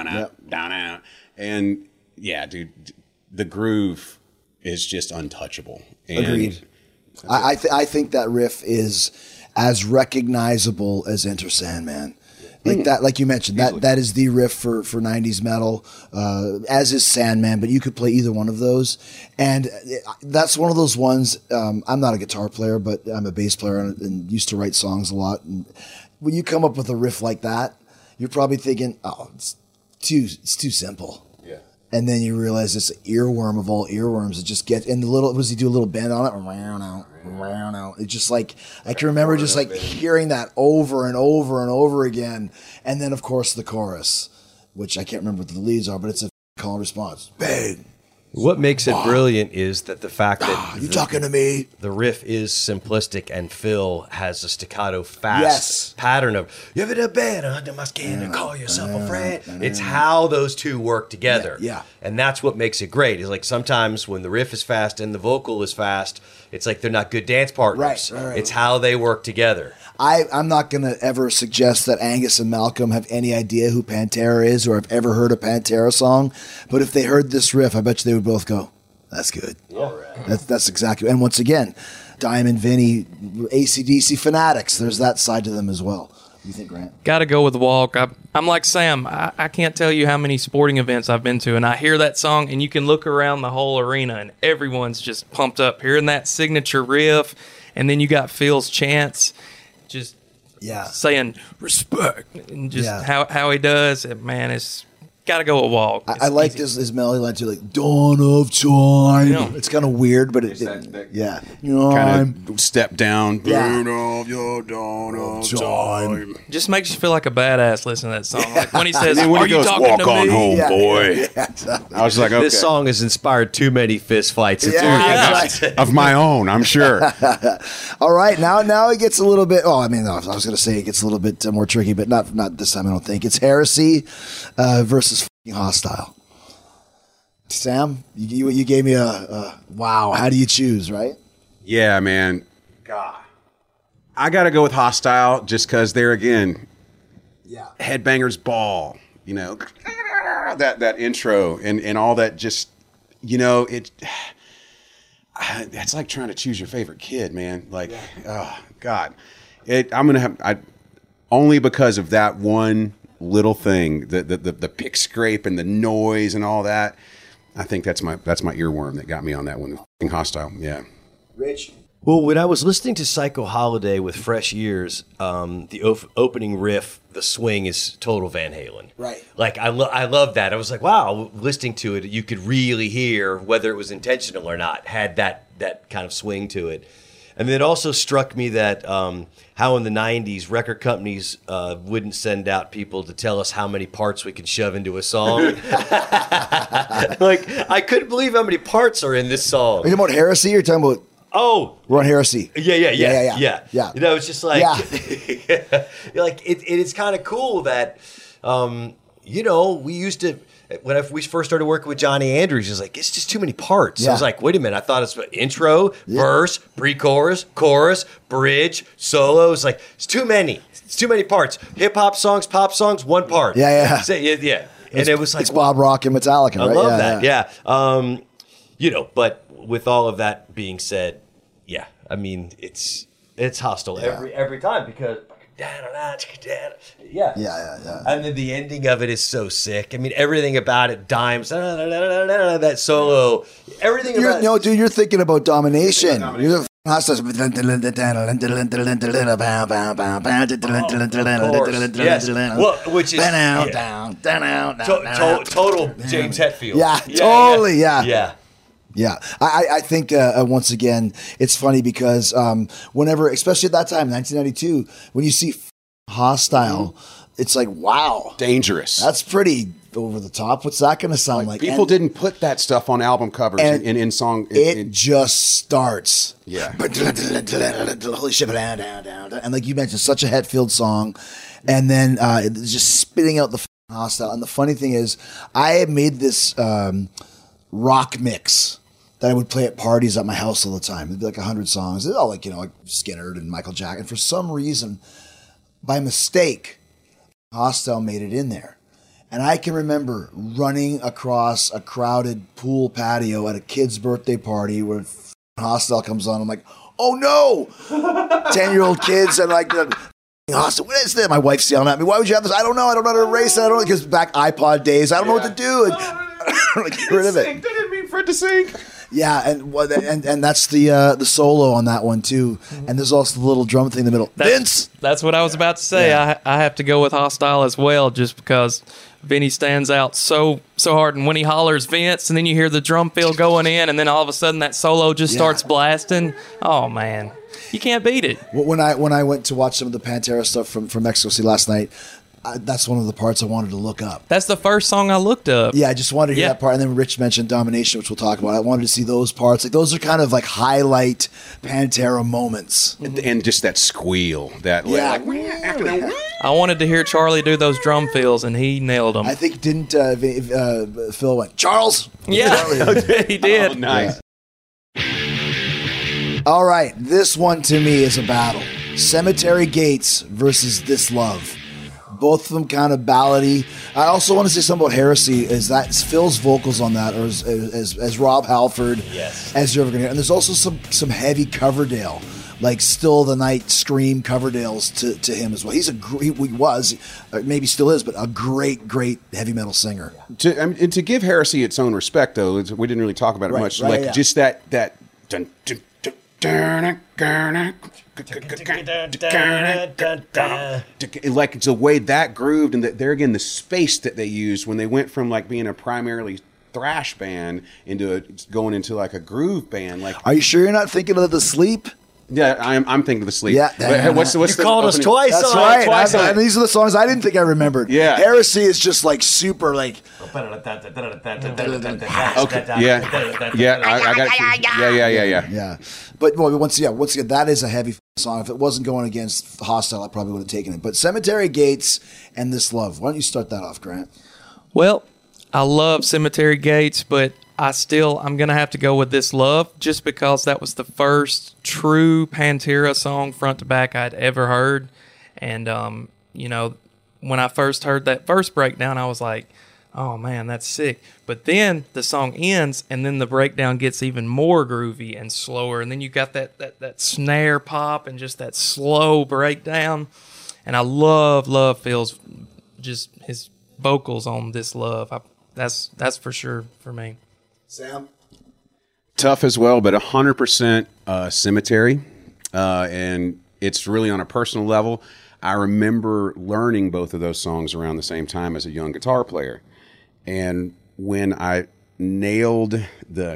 out. And yeah, dude, the groove is just untouchable. And agreed. I think that riff is as recognizable as Enter Sandman. Like that, like you mentioned, that is the riff for 90s metal, as is Sandman, but you could play either one of those. And that's one of those ones, I'm not a guitar player, but I'm a bass player and used to write songs a lot. And when you come up with a riff like that, you're probably thinking, oh, it's too simple. Yeah. And then you realize it's an earworm of all earworms. It just gets, and he do a little bend on it? It's just like, I can remember just like hearing that over and over and over again. And then, of course, the chorus, which I can't remember what the leads are, but it's a call and response. Bang, What makes it brilliant is that the fact that You talking to me? the riff is simplistic and Phil has a staccato fast Yes. pattern of "You have it a bed under my skin and call yourself a friend." It's how those two work together. Yeah. And that's what makes it great. Is like sometimes when the riff is fast and the vocal is fast, it's like they're not good dance partners. Right. It's how they work together. I'm not going to ever suggest that Angus and Malcolm have any idea who Pantera is or have ever heard a Pantera song. But if they heard this riff, I bet you they would both go, "That's good." Yeah. That's exactly. And once again, Diamond, Vinny, AC/DC fanatics. There's that side to them as well. What do you think, Grant? Got to go with Walk. I'm like Sam. I can't tell you how many sporting events I've been to, and I hear that song, and you can look around the whole arena, and everyone's just pumped up hearing that signature riff, and then you got Phil's chants, just saying respect, and just how he does it. Man, it's got to go with Walk. I like his melody line too, like "Dawn of Time." Yeah. It's kind of weird, but yeah, you know, Kind of step down. Yeah. Burn off your dawn of time. Just makes you feel like a badass listening to that song. Like when he says, And then when "Are he you goes, talking "Walk to on me?" home, Yeah. boy." I was like, okay. This song has inspired too many fist fights. It's that's right. of my own, I'm sure. All right, now it gets a little bit. Oh, I mean, I was going to say it gets a little bit more tricky, but not this time. I don't think it's Heresy versus Hostile. Sam, you gave me a wow. How do you choose? Right? Yeah, man. God, I got to go with Hostile just because they're again, Headbangers Ball. You know, that intro and all that. Just it's like trying to choose your favorite kid, man. Like, oh God, I'm gonna have only because of that one little thing, the pick scrape and the noise and all that. I think that's my earworm that got me on that one. Hostile, yeah. Rich. Well, when I was listening to Psycho Holiday with fresh ears, the opening riff, the swing is total Van Halen. Right. Like, I love that. I was like, wow, listening to it, you could really hear whether it was intentional or not, had that kind of swing to it. And then it also struck me that how in the 90s, record companies wouldn't send out people to tell us how many parts we could shove into a song. Like, I couldn't believe how many parts are in this song. Are you talking about Heresy or are you talking about Ron Heresy? Yeah. You know, it's just like, Yeah. like it's kind of cool that, we used to, when we first started working with Johnny Andrews, it's like, it's just too many parts. I was like, wait a minute, I thought it's intro, verse, pre-chorus, chorus, bridge, solo. It's like, it's too many. It's too many parts. Hip-hop songs, pop songs, one part. Yeah. And it was like, it's Bob Rock and Metallica, right? I love that. Yeah. But with all of that being said, I mean, it's Hostile every time because yeah. And then the ending of it is so sick. I mean, everything about it, dimes, that solo, everything about it. No, dude, you're thinking about Domination. You're the Yes. Well, which is total James Hetfield. Yeah, totally. Yeah. Yeah, I think once again it's funny because whenever, especially at that time, 1992, when you see Hostile, it's like, wow, Dangerous. that's pretty over the top. What's that going to sound like? People didn't put that stuff on album covers in song. It just starts. Yeah. Holy shit! And like you mentioned, such a Hetfield song, and then it's just spitting out the Hostile. And the funny thing is, I had made this rock mix that I would play at parties at my house all the time. It'd be like 100 songs. It's all like Skinner and Michael Jackson. For some reason, by mistake, Hostile made it in there. And I can remember running across a crowded pool patio at a kid's birthday party where Hostile comes on. I'm like, oh no! 10-year-old kids and like, Hostile, what is that? My wife's yelling at me. Why would you have this? I don't know. I don't know how to erase it. I don't know. Because back iPod days, I don't know what to do. And like, get rid of it. I didn't mean for it to sink. Yeah, and that's the solo on that one too. And there's also the little drum thing in the middle. Vince. That's what I was about to say. Yeah. I have to go with Hostile as well, just because Vinny stands out so hard. And when he hollers Vince, and then you hear the drum fill going in, and then all of a sudden that solo just starts blasting. Oh man, you can't beat it. When I went to watch some of the Pantera stuff from Mexico City last night, that's one of the parts I wanted to look up. That's the first song I looked up. Yeah, I just wanted to hear Yeah. that part. And then Rich mentioned Domination, which we'll talk about. I wanted to see those parts. Like those are kind of like highlight Pantera moments. And just that squeal, that Yeah. like, I wanted to hear Charlie do those drum fills, and he nailed them. I think didn't Phil went, Charles? Yeah, he did. oh, nice. All right, this one to me is a battle. Cemetery Gates versus This Love. Both of them kind of ballady. I also want to say something about Heresy. Is that Phil's vocals on that, or as Rob Halford? Yes. As you're ever gonna hear, and there's also some heavy Coverdale, like Still the Night, Scream Coverdales to him as well. He was, maybe still is, but a great heavy metal singer. To give Heresy its own respect, though, we didn't really talk about it Right, much. right, Like yeah. just that. Dun, dun, dun, dun, like it's the way that grooved, and that there again the space that they used when they went from like being a primarily thrash band going into like a groove band. Like, Are you sure you're not thinking of The Sleep? yeah, I'm thinking of The Sleep. Yeah, But what's You the called us opening- twice. That's on it. right. twice on it. And these are the songs I didn't think I remembered. Yeah. Heresy is just like super like. Okay. Yeah. I got it. Yeah. Yeah, but well, once again, that is a heavy song. If it wasn't going against Hostile, I probably would have taken it. But Cemetery Gates and This Love. Why don't you start that off, Grant? Well, I love Cemetery Gates, but I'm going to have to go with This Love just because that was the first true Pantera song front to back I'd ever heard. And, when I first heard that first breakdown, I was like, oh man, that's sick. But then the song ends, and then the breakdown gets even more groovy and slower. And then you got that snare pop and just that slow breakdown. And I love Phil's, just his vocals on This Love. That's for sure for me. Sam? Tough as well, but 100% Cemetery. And it's really on a personal level. I remember learning both of those songs around the same time as a young guitar player. And when I nailed the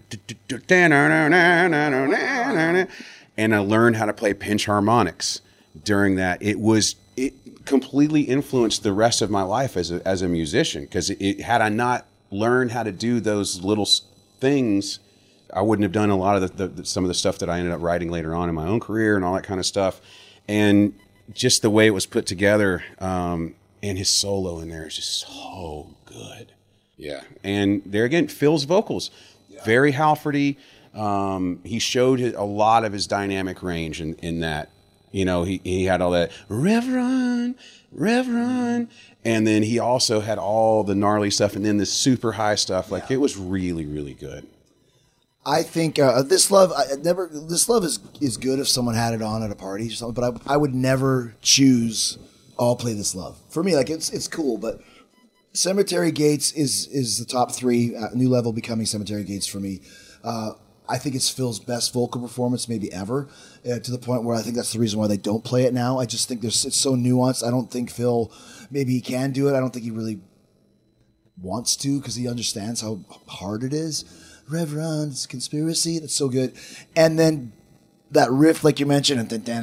and I learned how to play pinch harmonics during that, it completely influenced the rest of my life as a musician. Because had I not learned how to do those little things, I wouldn't have done a lot of some of the stuff that I ended up writing later on in my own career and all that kind of stuff. And just the way it was put together, and his solo in there is just so good. Yeah. And there again, Phil's vocals, very Halfordy. He showed a lot of his dynamic range in that. You know, he had all that Reverend, and then he also had all the gnarly stuff, and then the super high stuff. Like, it was really, really good. I think This Love. This Love is good if someone had it on at a party or something. But I would never choose. I'll play This Love. For me, like it's cool, but Cemetery Gates is the top three. New Level becoming Cemetery Gates for me. I think it's Phil's best vocal performance maybe ever, to the point where I think that's the reason why they don't play it now. I just think it's so nuanced. I don't think Phil, maybe he can do it. I don't think he really wants to because he understands how hard it is. Reverend's Conspiracy, that's so good. And then that riff, like you mentioned, and then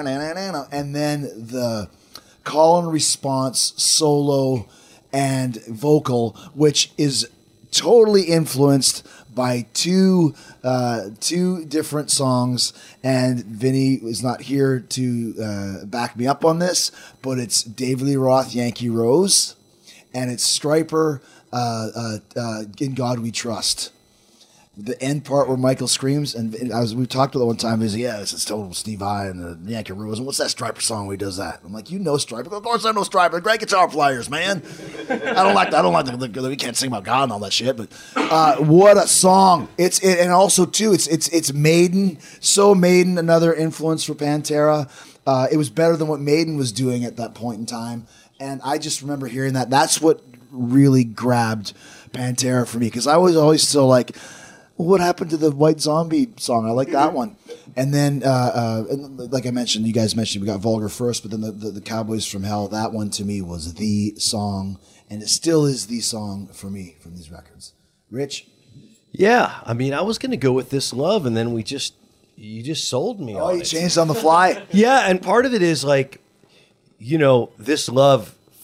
the call and response solo and vocal, which is totally influenced by two different songs, and Vinny is not here to back me up on this, but it's David Lee Roth, Yankee Rose, and it's Stryper, In God We Trust. The end part where Michael screams, and we talked about it one time. He's like, yeah, this is total Steve Vai and the Yankee Rose. And what's that Stryper song where he does that? I'm like, you know Stryper? Of course I know Stryper. Great guitar players, man. I don't like the we can't sing about God and all that shit. But what a song! And also too, it's Maiden. So Maiden, another influence for Pantera. It was better than what Maiden was doing at that point in time. And I just remember hearing that. That's what really grabbed Pantera for me, because I was always still like, what happened to the White Zombie song? I like that one. And then, like I mentioned, you guys mentioned we got Vulgar first, but then the Cowboys from Hell, that one to me was the song, and it still is the song for me from these records. Rich? Yeah, I mean, I was going to go with This Love, and then you just sold me on it. You changed on the fly? Yeah, and part of it is like, This Love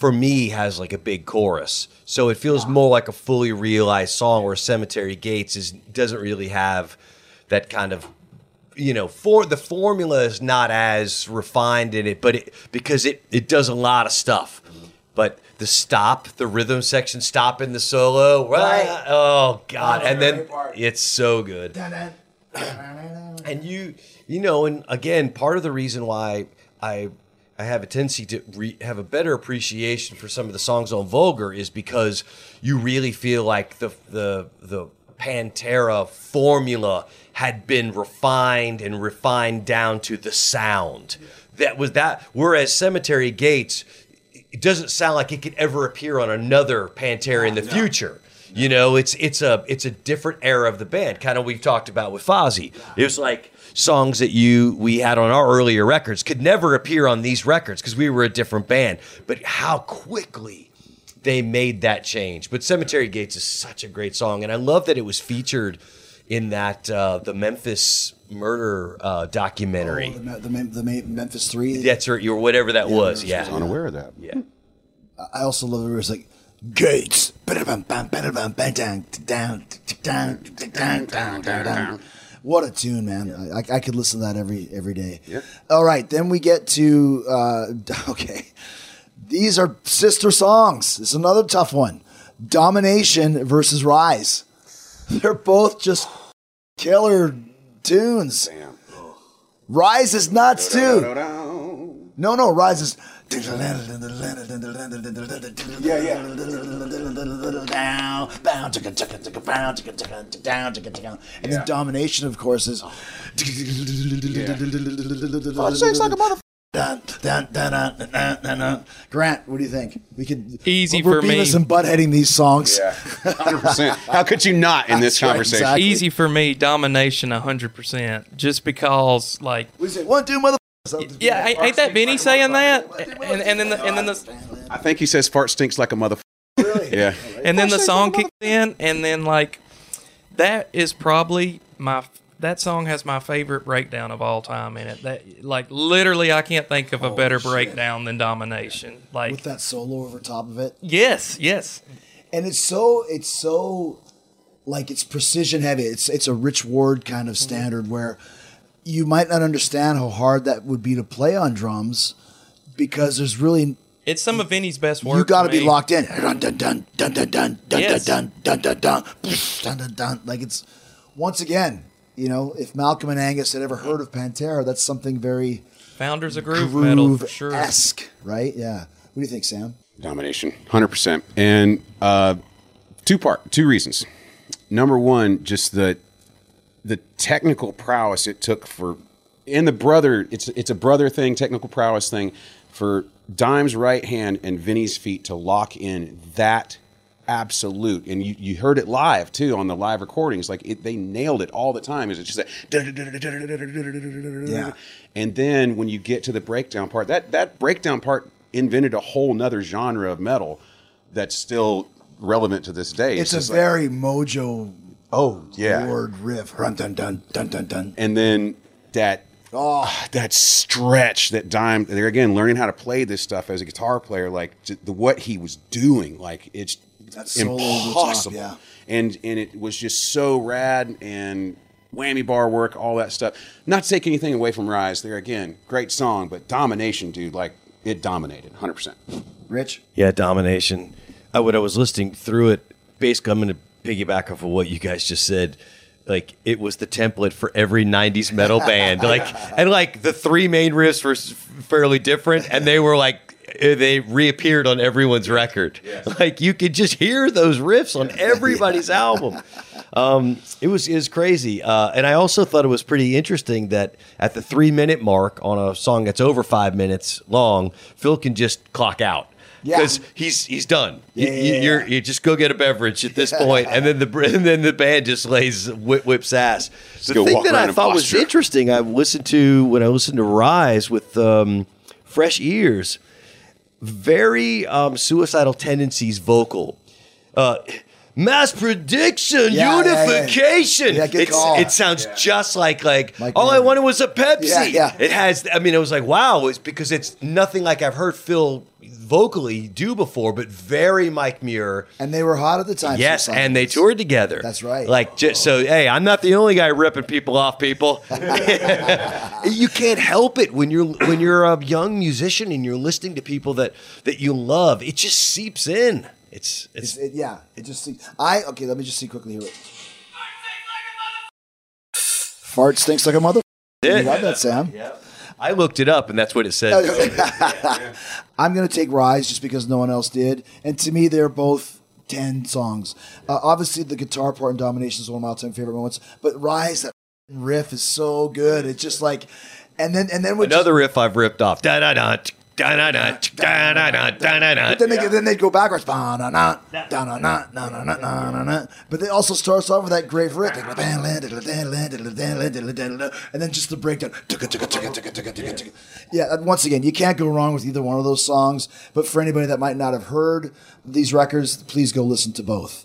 for me, has like a big chorus. So it feels more like a fully realized song, where Cemetery Gates doesn't really have that kind of, for the formula is not as refined in it, but because it does a lot of stuff. But the rhythm section, stop in the solo, right? Oh God. And then it's so good. And and again, part of the reason why I have a tendency to have a better appreciation for some of the songs on Vulgar is because you really feel like the Pantera formula had been refined down to the sound. Whereas Cemetery Gates, it doesn't sound like it could ever appear on another Pantera in the future. It's a different era of the band. Kind of we've talked about with Fozzy. It was like songs that we had on our earlier records could never appear on these records because we were a different band. But how quickly they made that change. But Cemetery Gates is such a great song, and I love that it was featured in that the Memphis murder documentary. The Memphis 3? That's right, or whatever that was. Yeah. I was unaware of that. Yeah. I also love it. It was like, Gates. What a tune, man. I could listen to that every day. Yeah. All right, then we get to, okay. These are sister songs. This is another tough one. Domination versus Rise. They're both just killer tunes. Damn. Rise is nuts, too. No, Rise is... And then Domination, of course, is... Grant, what do you think? For me. We're Beavis and Buttheading these songs. Yeah, 100%. How could you not in this conversation? Exactly. Easy for me, Domination 100%. Just because, like... We say, 1, 2, mother... Yeah, ain't that Vinny saying that? And then the I think he says fart stinks like a motherfucker. Really? Yeah. and then the song kicks in, and then like that is probably that song has my favorite breakdown of all time in it. That like literally I can't think of a better breakdown than Domination. Like with that solo over top of it. Yes. And it's so like it's precision heavy. It's a Rich Ward kind of standard where you might not understand how hard that would be to play on drums because there's really... It's some of Vinny's best work. You got to be me. locked in. Dun, dun, dun, dun, dun, dun, Yes. dun, dun, dun, dun, dun, dun, dun. Like it's, once again, if Malcolm and Angus had ever heard of Pantera, that's something very... Founders of groove metal, for sure. Groove-esque, right? Yeah. What do you think, Sam? Domination, 100%. And two reasons. Number one, just the technical prowess it took it's a brother thing, technical prowess thing, for Dime's right hand and Vinny's feet to lock in that absolute, and you heard it live too on the live recordings, like they nailed it all the time. It's just that, Yeah. And then when you get to the breakdown part, that breakdown part invented a whole nother genre of metal that's still relevant to this day. It's a just very Mojo yeah. Lord riff. Run, dun, dun, dun, dun, dun. And then that stretch that Dime, they're again learning how to play this stuff as a guitar player, like what he was doing, like it's impossible. Yeah. And it was just so rad, and whammy bar work, all that stuff. Not to take anything away from Rise, there again, great song, but Domination, dude, like it dominated 100%. Rich? Yeah, Domination. When I was listening through it, basically I'm going to piggyback off of what you guys just said. Like it was the template for every 90s metal band. Like the three main riffs were fairly different, and they were like they reappeared on everyone's record. Yes. Like you could just hear those riffs on everybody's album. It was crazy. And I also thought it was pretty interesting that at the 3-minute mark on a song that's over 5 minutes long, Phil can just clock out. Because he's done. You just go get a beverage at this point, and then the band just whips ass. The thing that I thought was interesting, when I listened to Rise with fresh ears, very Suicidal Tendencies vocal. mass prediction, Yeah, unification. Yeah, good call. It sounds just like Mike all I Martin. wanted was a Pepsi. Yeah. It has. I mean, it was like wow. It's because it's nothing like I've heard Phil vocally do before, but very Mike Muir. And they were hot at the time. Yes, so and they toured together. That's right. Like, just so, hey, I'm not the only guy ripping people off, people. You can't help it when you're a young musician and you're listening to people that you love. It just seeps in. It just see. Okay. Let me just see quickly here. Fart stinks like a mother. You got that, Sam? Yeah. I looked it up, and that's what it said. I'm going to take Rise just because no one else did. And to me, they're both 10 songs. Obviously, the guitar part in Domination is one of my all-time favorite moments. But Rise, that riff is so good. It's just like... And then another riff I've ripped off. Da-da-da, da-da-da, da-da-da, da-da-da. But then they go backwards. Ba-na-na, da-na-na, na-na-na. But it also starts off with that great riff. And then just the breakdown. Yeah, once again, you can't go wrong with either one of those songs. But for anybody that might not have heard these records, please go listen to both.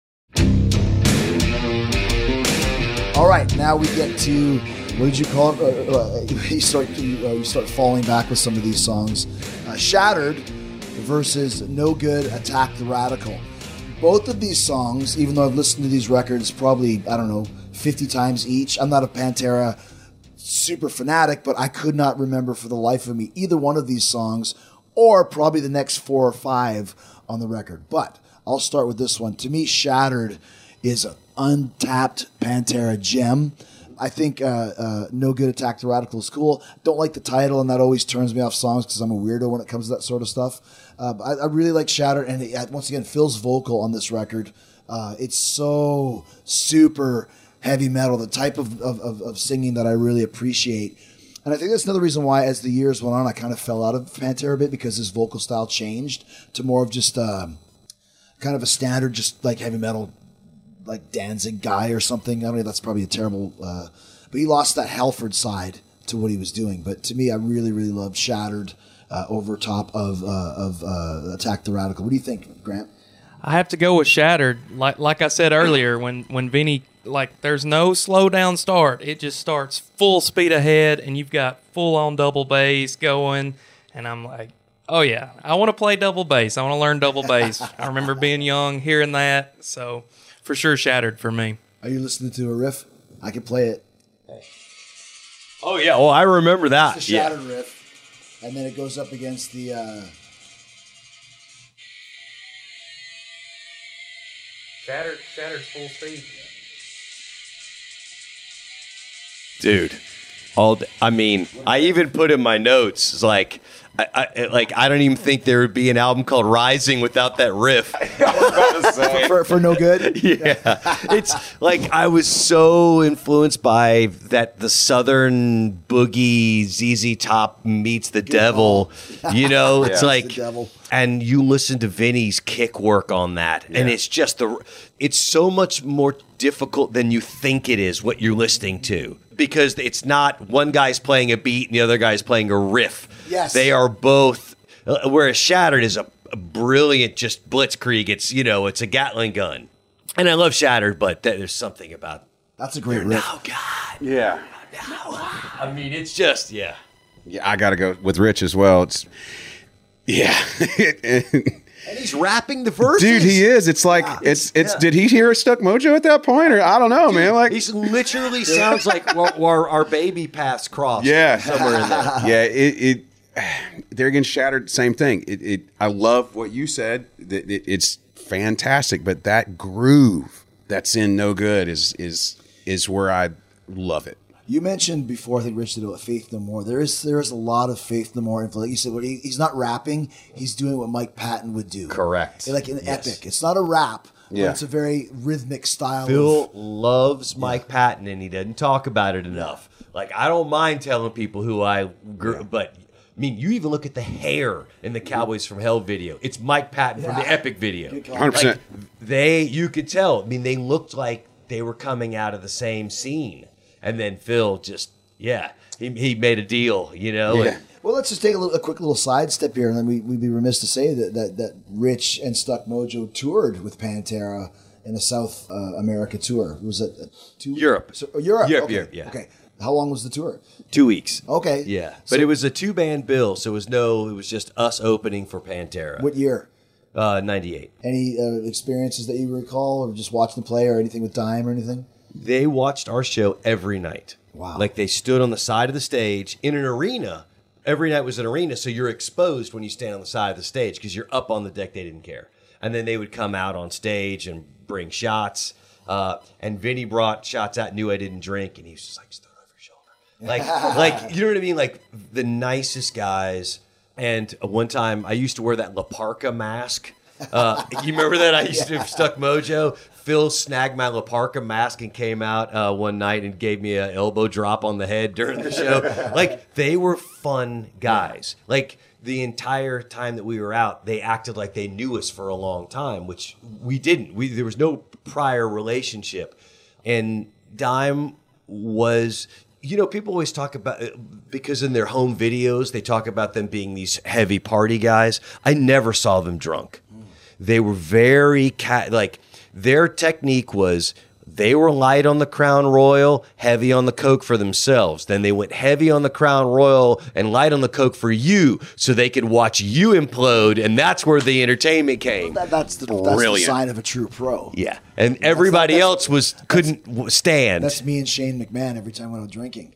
All right, now we get to... What did you call it? You start falling back with some of these songs. Shattered versus No Good, Attack the Radical. Both of these songs, even though I've listened to these records probably, 50 times each. I'm not a Pantera super fanatic, but I could not remember for the life of me either one of these songs or probably the next 4 or 5 on the record. But I'll start with this one. To me, Shattered is an untapped Pantera gem. I think No Good, Attack the Radical is cool. Don't like the title, and that always turns me off songs because I'm a weirdo when it comes to that sort of stuff. But I really like Shattered, and once again, Phil's vocal on this record, it's so super heavy metal, the type of singing that I really appreciate. And I think that's another reason why, as the years went on, I kind of fell out of Pantera a bit because his vocal style changed to more of just kind of a standard, just like heavy metal, like Danzig guy or something. I mean, that's probably a terrible... but he lost that Halford side to what he was doing. But to me, I really, really loved Shattered over top of Attack the Radical. What do you think, Grant? I have to go with Shattered. Like I said earlier, when Vinny, there's no slow down start. It just starts full speed ahead, and you've got full-on double bass going. And I'm like, oh, yeah, I want to play double bass. I want to learn double bass. I remember being young, hearing that. So... for sure, Shattered for me. Are you listening to a riff? I can play it. Oh, yeah. Oh, I remember that. It's the Shattered riff. And then it goes up against the... Shattered's full speed. Dude. I even put in my notes, it's like... I don't even think there would be an album called Rising without that riff. I was about to say. for No Good? Yeah. It's like I was so influenced by the Southern boogie ZZ Top meets the devil. You know, it's like the devil. And you listen to Vinny's kick work on that, and it's just it's so much more difficult than you think it is what you're listening to. Because it's not one guy's playing a beat and the other guy's playing a riff. Yes. They are both, whereas Shattered is a brilliant just blitzkrieg. It's, it's a Gatling gun. And I love Shattered, but there's something about... That's a great riff. Oh, God. Yeah. I mean, it's just, yeah. Yeah, I got to go with Rich as well. It's... yeah. And he's rapping the verses. Dude, he is. It's like Did he hear Stuck Mojo at that point, or I don't know, man? Like he literally sounds like our baby paths crossed. Yeah, somewhere in there. Yeah, it there again, Shattered. Same thing. I love what you said. It's fantastic, but that groove that's in No Good is where I love it. You mentioned before, I think Rich did it with Faith No More. There is a lot of Faith No More influence. Like you said, he's not rapping. He's doing what Mike Patton would do. Correct. Like an epic. It's not a rap, but it's a very rhythmic style. Phil loves Mike Patton, and he doesn't talk about it enough. Like, I don't mind telling people who but... I mean, you even look at the hair in the Cowboys from Hell video. It's Mike Patton from the Epic video. 100%. Like, you could tell. I mean, they looked like they were coming out of the same scene. And then Phil just, he made a deal, Yeah. And, well, let's just take a quick little sidestep here, and then we'd be remiss to say that Rich and Stuck Mojo toured with Pantera in the South America tour? Was it Europe. Europe. Europe, Okay. Europe, yeah. Okay. How long was the tour? 2 weeks. Okay. Yeah. So- But it was a 2-band bill, so it was just us opening for Pantera. What year? 98. Any experiences that you recall, or just watching the play, or anything with Dime or anything? They watched our show every night. Wow. Like they stood on the side of the stage in an arena. Every night was an arena, so you're exposed when you stand on the side of the stage because you're up on the deck. They didn't care. And then they would come out on stage and bring shots. And Vinny brought shots out, knew I didn't drink, and he was just like, just throw it over your shoulder. Like, you know what I mean? Like the nicest guys. And one time I used to wear that La Parka mask. You remember that? I used to have stuck Mojo. Phil snagged my La Parka mask and came out one night and gave me an elbow drop on the head during the show. Like, they were fun guys. Like, the entire time that we were out, they acted like they knew us for a long time, which we didn't. There was no prior relationship. And Dime was... You know, people always talk about, because in their home videos, they talk about them being these heavy party guys. I never saw them drunk. They were very, their technique was they were light on the Crown Royal, heavy on the Coke for themselves. Then they went heavy on the Crown Royal and light on the Coke for you so they could watch you implode, and that's where the entertainment came. That's the sign of a true pro. Yeah, and everybody else couldn't stand. That's me and Shane McMahon every time when I'm drinking.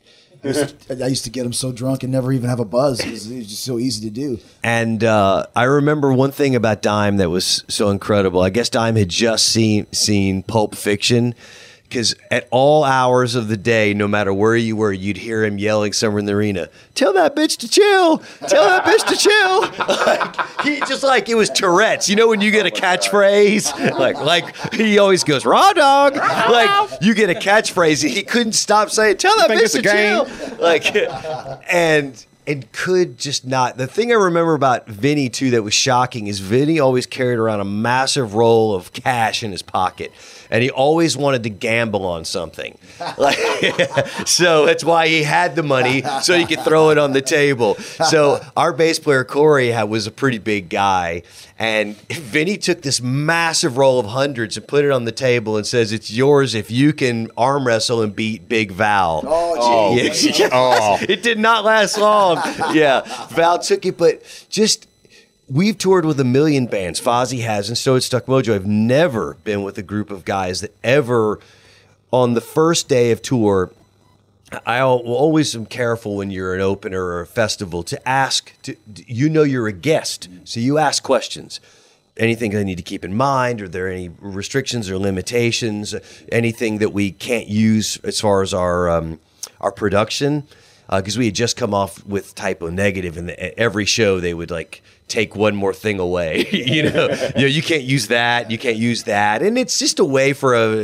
I used to get him so drunk and never even have a buzz because it was just so easy to do. And I remember one thing about Dime that was so incredible. I guess Dime had just seen Pulp Fiction, because at all hours of the day, no matter where you were, you'd hear him yelling somewhere in the arena, "Tell that bitch to chill! Tell that bitch to chill!" It was Tourette's. You know when you get a catchphrase? Like he always goes, "Raw dog!" Like you get a catchphrase, he couldn't stop saying, "Tell that bitch to chill!" And could just not. The thing I remember about Vinny, too, that was shocking is Vinny always carried around a massive roll of cash in his pocket. And he always wanted to gamble on something. So that's why he had the money, so he could throw it on the table. So our bass player, Corey, was a pretty big guy. And Vinny took this massive roll of hundreds and put it on the table and says, "It's yours if you can arm wrestle and beat Big Val." Oh, geez. It did not last long. Yeah, Val took it, but just... We've toured with a million bands. Fozzy has, and so has Stuck Mojo. I've never been with a group of guys that ever, on the first day of tour, I always am careful when you're an opener or a festival to ask, you're a guest, so you ask questions. Anything I need to keep in mind? Are there any restrictions or limitations? Anything that we can't use as far as our production? Because we had just come off with Typo Negative, and every show they would take one more thing away. You can't use that. You can't use that, and it's just a way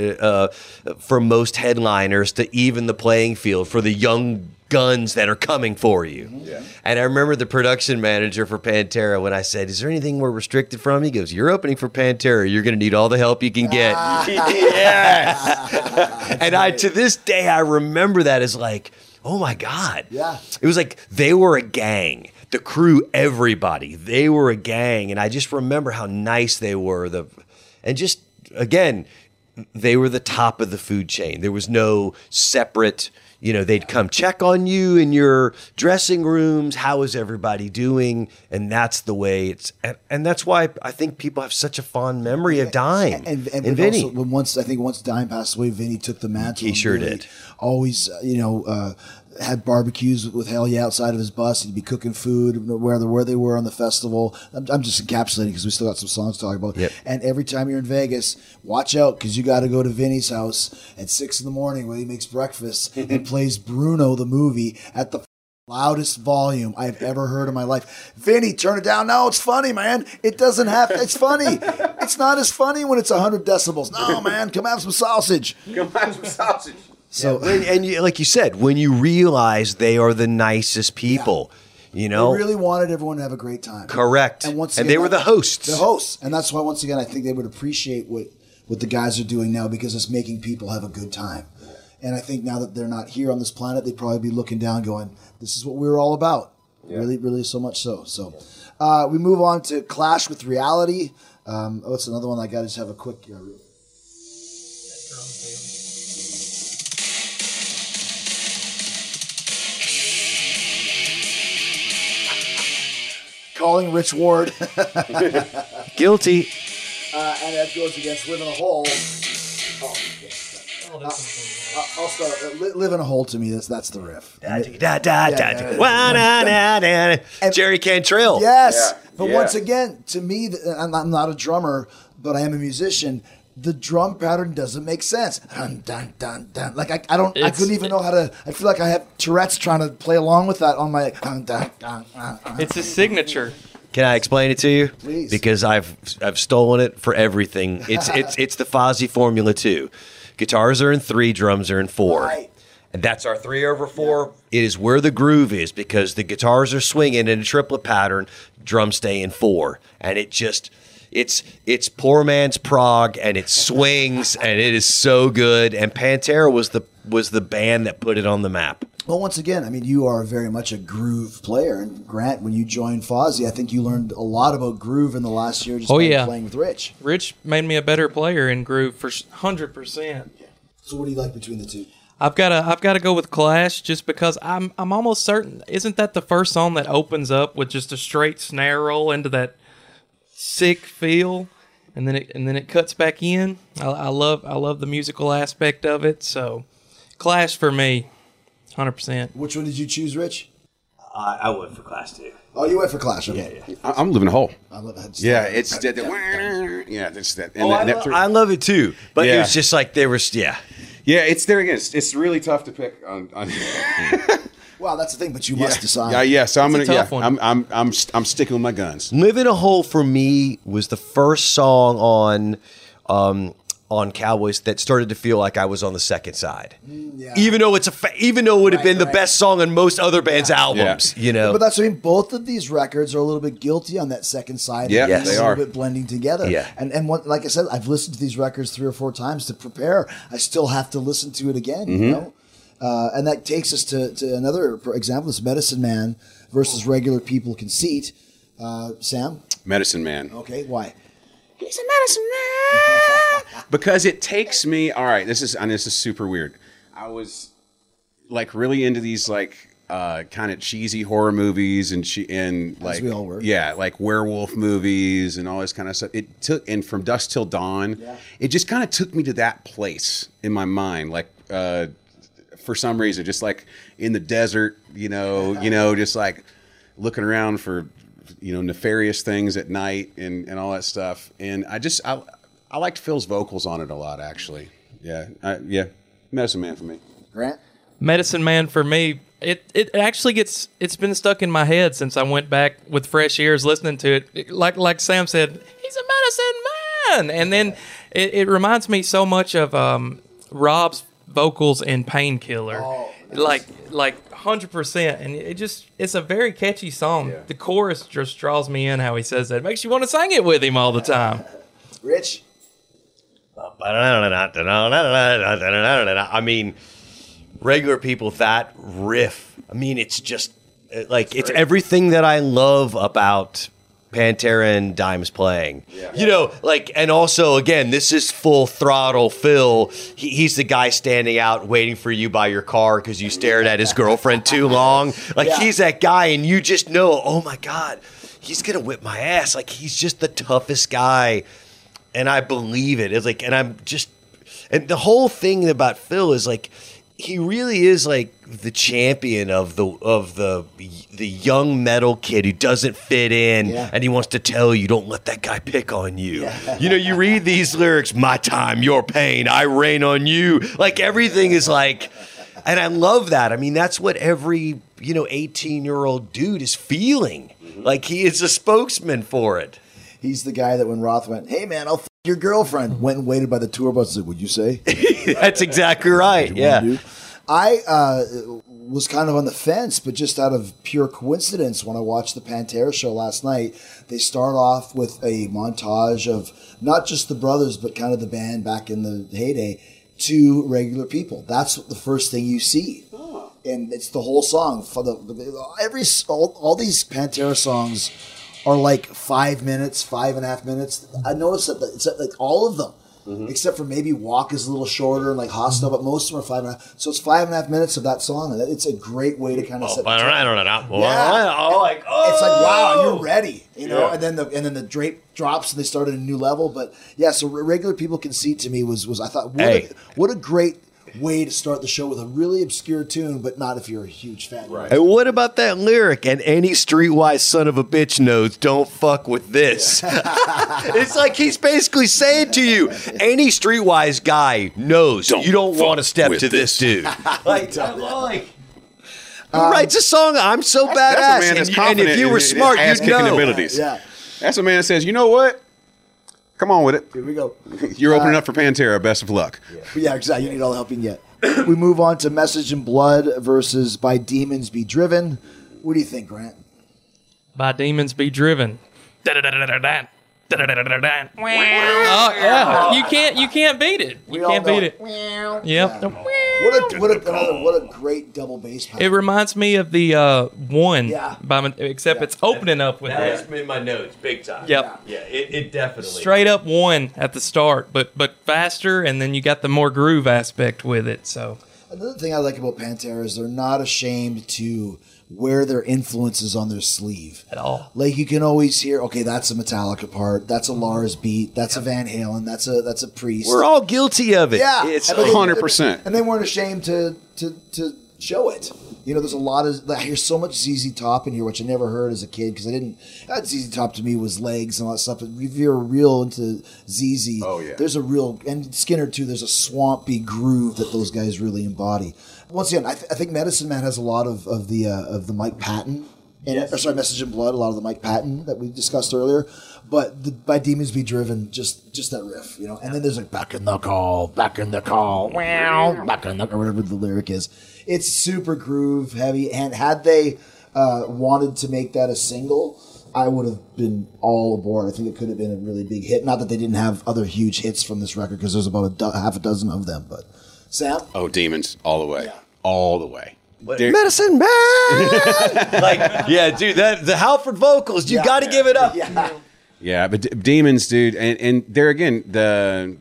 for most headliners to even the playing field for the young guns that are coming for you. Yeah. And I remember the production manager for Pantera when I said, "Is there anything we're restricted from?" He goes, "You're opening for Pantera. You're going to need all the help you can get." Yes. And to this day I remember that as oh my God. Yeah. It was like they were a gang. The crew, everybody, they were a gang. And I just remember how nice they were. And just, again, they were the top of the food chain. There was no separate, they'd come check on you in your dressing rooms. How is everybody doing? And that's the way it's, and that's why I think people have such a fond memory of Dime and Vinny. Also, once Dime passed away, Vinny took the mantle. He sure did. Always, had barbecues with Hell Yeah outside of his bus. He'd be cooking food where they were on the festival. I'm just encapsulating because we still got some songs to talk about. Yep. And every time you're in Vegas, watch out because you got to go to Vinny's house at 6 a.m. when he makes breakfast and plays Bruno the movie at the loudest volume I've ever heard in my life. Vinny, turn it down. No, it's funny, man. It doesn't have to. It's funny. It's not as funny when it's 100 decibels. No, man. Come have some sausage. So, like you said, when you realize they are the nicest people, they really wanted everyone to have a great time. Correct. And once again, they were the hosts. The hosts. And that's why, once again, I think they would appreciate what the guys are doing now because it's making people have a good time. And I think now that they're not here on this planet, they'd probably be looking down going, this is what we were all about. Yeah. Really, really so much so. So we move on to Clash with Reality. What's another one I got to just have a quick... Calling Rich Ward. Guilty. And that goes against Live in a Hole. I'll start. Live in a Hole to me, that's the riff. Jerry Cantrell. Yes. Yeah. But once again, to me, I'm not a drummer, but I am a musician. The drum pattern doesn't make sense. Dun, dun, dun, dun. Like I couldn't even know how to. I feel like I have Tourette's trying to play along with that on my. Dun, dun, dun, dun, dun. It's a signature. Can I explain it to you? Please. Because I've stolen it for everything. It's the Fozzy Formula 2. Guitars are in 3, drums are in 4. Right. And that's our 3/4. It is where the groove is because the guitars are swinging in a triplet pattern, drums stay in 4. And it just it's poor man's prog and it swings and it is so good. And Pantera was the band that put it on the map. Well, once again, I mean, you are very much a groove player. And Grant, when you joined Fozzy, I think you learned a lot about groove in the last year just by playing with Rich. Rich made me a better player in groove for 100%. So what do you like between the two? I've got to go with Clash just because I'm almost certain. Isn't that the first song that opens up with just a straight snare roll into that sick feel, and then it cuts back in? I love the musical aspect of it. So Clash for me. 100%. Which one did you choose, Rich? I went for Clash 2. Oh, you went for Clash. Okay. Yeah. I'm Living a Hole. I love that. Yeah, it's that. Yeah, that's that. And I love it too, but it Yeah. was just like there was Yeah, it's there again. It's really tough to pick on. Well, that's the thing, but you must decide. Yeah. So I'm It's gonna. a tough one. I'm sticking with my guns. Live in a Hole for me was the first song on Cowboys that started to feel like I was on the second side. Yeah. Even though even though it would have been the right. best song on most other bands' albums, you know. But that's what I mean. Both of these records are a little bit guilty on that second side. Yeah, Yes. they a are. little bit blending together. Yeah. And what, like I said, I've listened to these records 3 or 4 times to prepare. I still have to listen to it again, you know? And that takes us to another example. This Medicine Man versus Regular People Conceit. Sam? Medicine Man. Okay, why? He's a medicine man. Because it takes me. All right, this is super weird. I was like really into these like kind of cheesy horror movies and like we all were. Yeah, like werewolf movies and all this kind of stuff. It took and From Dusk Till Dawn. Yeah. It just kind of took me to that place in my mind, like for some reason, just like in the desert, you know, just like looking around for nefarious things at night and all that stuff. And I liked Phil's vocals on it a lot, actually. Yeah, Medicine Man for me. Grant? Medicine Man for me. It actually it's been stuck in my head since I went back with fresh ears listening to it. Like Sam said, he's a medicine man, and then it reminds me so much of Rob's vocals in Painkiller. Oh, nice. Like 100%, and it's a very catchy song. The chorus just draws me in how he says that. It makes you want to sing it with him all the time. Rich? I mean, Regular People, that riff. I mean, it's just like it's everything that I love about Pantera and Dime's playing. Yeah. And also, again, this is full throttle Phil. He's the guy standing out waiting for you by your car because you stared at his girlfriend too long. He's that guy, and you just know, oh my God, he's going to whip my ass. Like, he's just the toughest guy. And I believe it. It's like, and the whole thing about Phil is like, he really is like the champion of the young metal kid who doesn't fit in, and he wants to tell you, don't let that guy pick on you. Yeah. You read these lyrics, my time, your pain, I rain on you. Like everything is like, and I love that. I mean, that's what every 18-year-old dude is feeling. Like he is a spokesman for it. He's the guy that when Roth went, hey man, I'll your girlfriend, went and waited by the tour bus and said, would you say? That's exactly right. Yeah. I was kind of on the fence, but just out of pure coincidence, when I watched the Pantera show last night, they start off with a montage of not just the brothers, but kind of the band back in the heyday, to Regular People. That's the first thing you see. Oh. And it's the whole song. All these Pantera songs are like 5 minutes, 5.5 minutes. I noticed that it's like all of them. except for maybe Walk is a little shorter and like Hostile, but most of them are 5.5. So it's 5.5 minutes of that song, and it's a great way to kind of set the tone. It's like, wow, you're ready, you know. And then the drape drops and they start at a new level. But yeah, so Regular People Can See to me was I thought what a great way to start the show with a really obscure tune, but not if you're a huge fan. Right. And what about that lyric? And any streetwise son of a bitch knows, don't fuck with this. It's like he's basically saying to you, any streetwise guy knows you don't want to step to this dude. Who writes a song? I'm so badass. That's a man that's and if you were smart, you'd know. Abilities. Yeah. That's a man that says, you know what? Come on with it. Here we go. You're opening up for Pantera. Best of luck. Yeah, exactly. You need all the help you can get. We move on to Message in Blood versus By Demons Be Driven. What do you think, Grant? By Demons Be Driven. Oh yeah, you can't beat it. You can't beat it. Yep. What a great double bass pattern. It reminds me of the one, except it's opening up with That's that. in my notes, big time. Yep. Yeah, it definitely. Straight up one at the start, but faster, and then you got the more groove aspect with it. So another thing I like about Pantera is they're not ashamed to wear their influences on their sleeve at all. Like you can always hear, okay, that's a Metallica part, that's a Lars beat, that's a Van Halen, that's a Priest. We're all guilty of it. Yeah, It's 100%. And they weren't ashamed to show it. You know, there's a lot of, I hear so much ZZ Top in here, which I never heard as a kid because ZZ Top to me was legs and all that stuff. But if you're real into ZZ, there's a real, and Skinner too, there's a swampy groove that those guys really embody. Once again, I think Medicine Man has a lot of the Mike Patton, Message in Blood, a lot of the Mike Patton that we discussed earlier. But By Demons Be Driven, just that riff, you know. And then there's like back in the call, back in the call, wow, back in the call, whatever the lyric is. It's super groove heavy, and had they wanted to make that a single, I would have been all aboard. I think it could have been a really big hit. Not that they didn't have other huge hits from this record, because there's about half a dozen of them. But Sam? Oh, Demons, all the way. Yeah. All the way. Medicine Man! Dude, the Halford vocals, you got to give it up. Yeah, but Demons, dude, and there again, the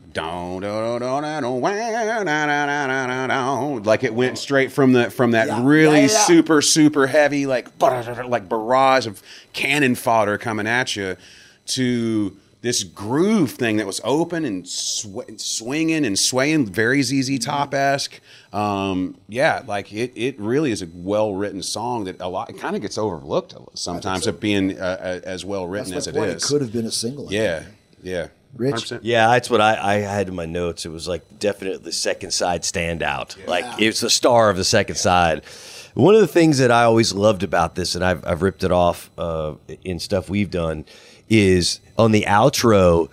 like it went straight from that really super heavy like barrage of cannon fodder coming at you to this groove thing that was open and swinging and swaying, very ZZ Top-esque. Like it really is a well-written song that it kind of gets overlooked sometimes of being as well-written as it is. It could have been a single. Yeah. Rich? 100%. Yeah, that's what I had in my notes. It was like definitely the second side standout. Yeah. Like it's the star of the second side. One of the things that I always loved about this, and I've ripped it off in stuff we've done, is on the outro,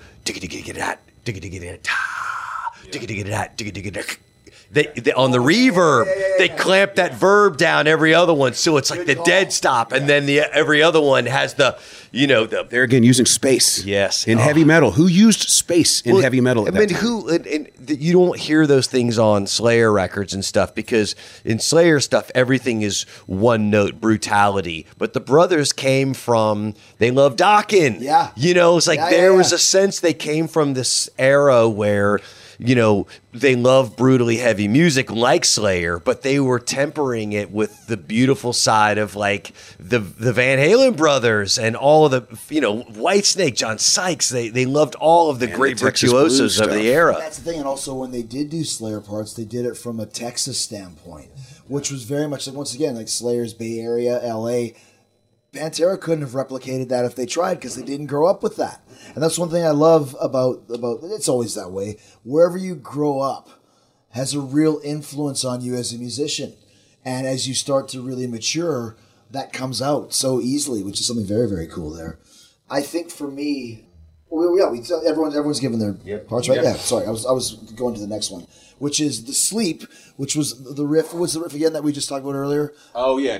they on the reverb, they clamp that verb down every other one, so it's like the dead stop, and then every other one has the they're again using space. Yes, in heavy metal. Who used space in heavy metal? You don't hear those things on Slayer records and stuff, because in Slayer stuff everything is one note brutality. But the brothers came from, they loved Dokken. Yeah, it's like there was a sense they came from this era where, they love brutally heavy music like Slayer, but they were tempering it with the beautiful side of like the Van Halen brothers and all of the, Whitesnake, John Sykes. They loved all of the great virtuosos of the era. That's the thing. And also when they did do Slayer parts, they did it from a Texas standpoint, which was very much like, once again, like Slayer's Bay Area, LA. Pantera couldn't have replicated that if they tried, because they didn't grow up with that. And that's one thing I love about it's always that way. Wherever you grow up has a real influence on you as a musician. And as you start to really mature, that comes out so easily, which is something very, very cool there. I think for me, everyone's given their parts, right? Yep. Yeah, sorry, I was going to the next one, which is The Sleep, which was the riff. What's the riff again that we just talked about earlier? Oh, yeah.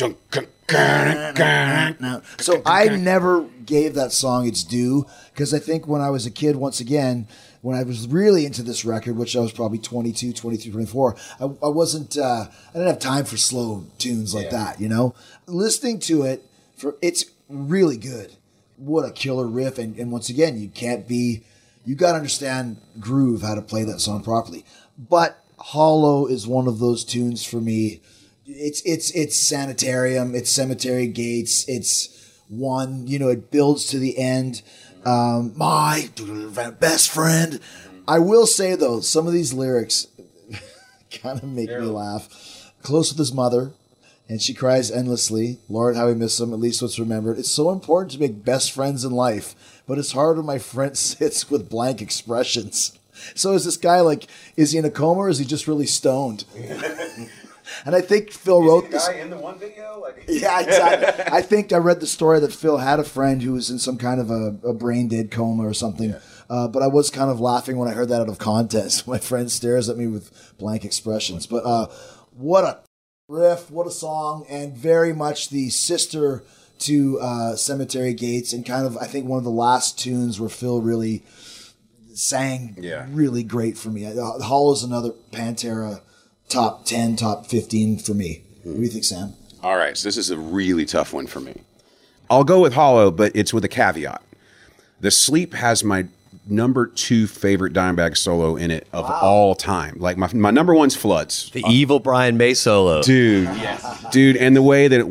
So I never gave that song its due, because I think when I was a kid, once again, when I was really into this record, which I was probably 22, 23, 24, I wasn't, I didn't have time for slow tunes like that, Listening to it, it's really good. What a killer riff. And once again, you can't be You got to understand groove, how to play that song properly. But Hollow is one of those tunes for me. It's Sanitarium, it's Cemetery Gates, it's one, it builds to the end. My best friend. I will say though, some of these lyrics kind of make me laugh. Close with his mother, and she cries endlessly. Lord, how we miss him, at least what's remembered. It's so important to make best friends in life, but it's hard when my friend sits with blank expressions. So is this guy is he in a coma or is he just really stoned? And I think Phil wrote this. Guy in the one video? Yeah, exactly. I think I read the story that Phil had a friend who was in some kind of a brain dead coma or something. Yeah. But I was kind of laughing when I heard that out of context. My friend stares at me with blank expressions. But what a riff, what a song, and very much the sister to Cemetery Gates, and kind of, I think, one of the last tunes where Phil really sang really great for me. Hollow's another Pantera top 10, top 15 for me. What do you think, Sam? All right, so this is a really tough one for me. I'll go with Hollow, but it's with a caveat. The Sleep has my number 2 favorite Dimebag solo in it of all time. Like my number 1's Floods. The evil Brian May solo. Dude. Dude, and the way that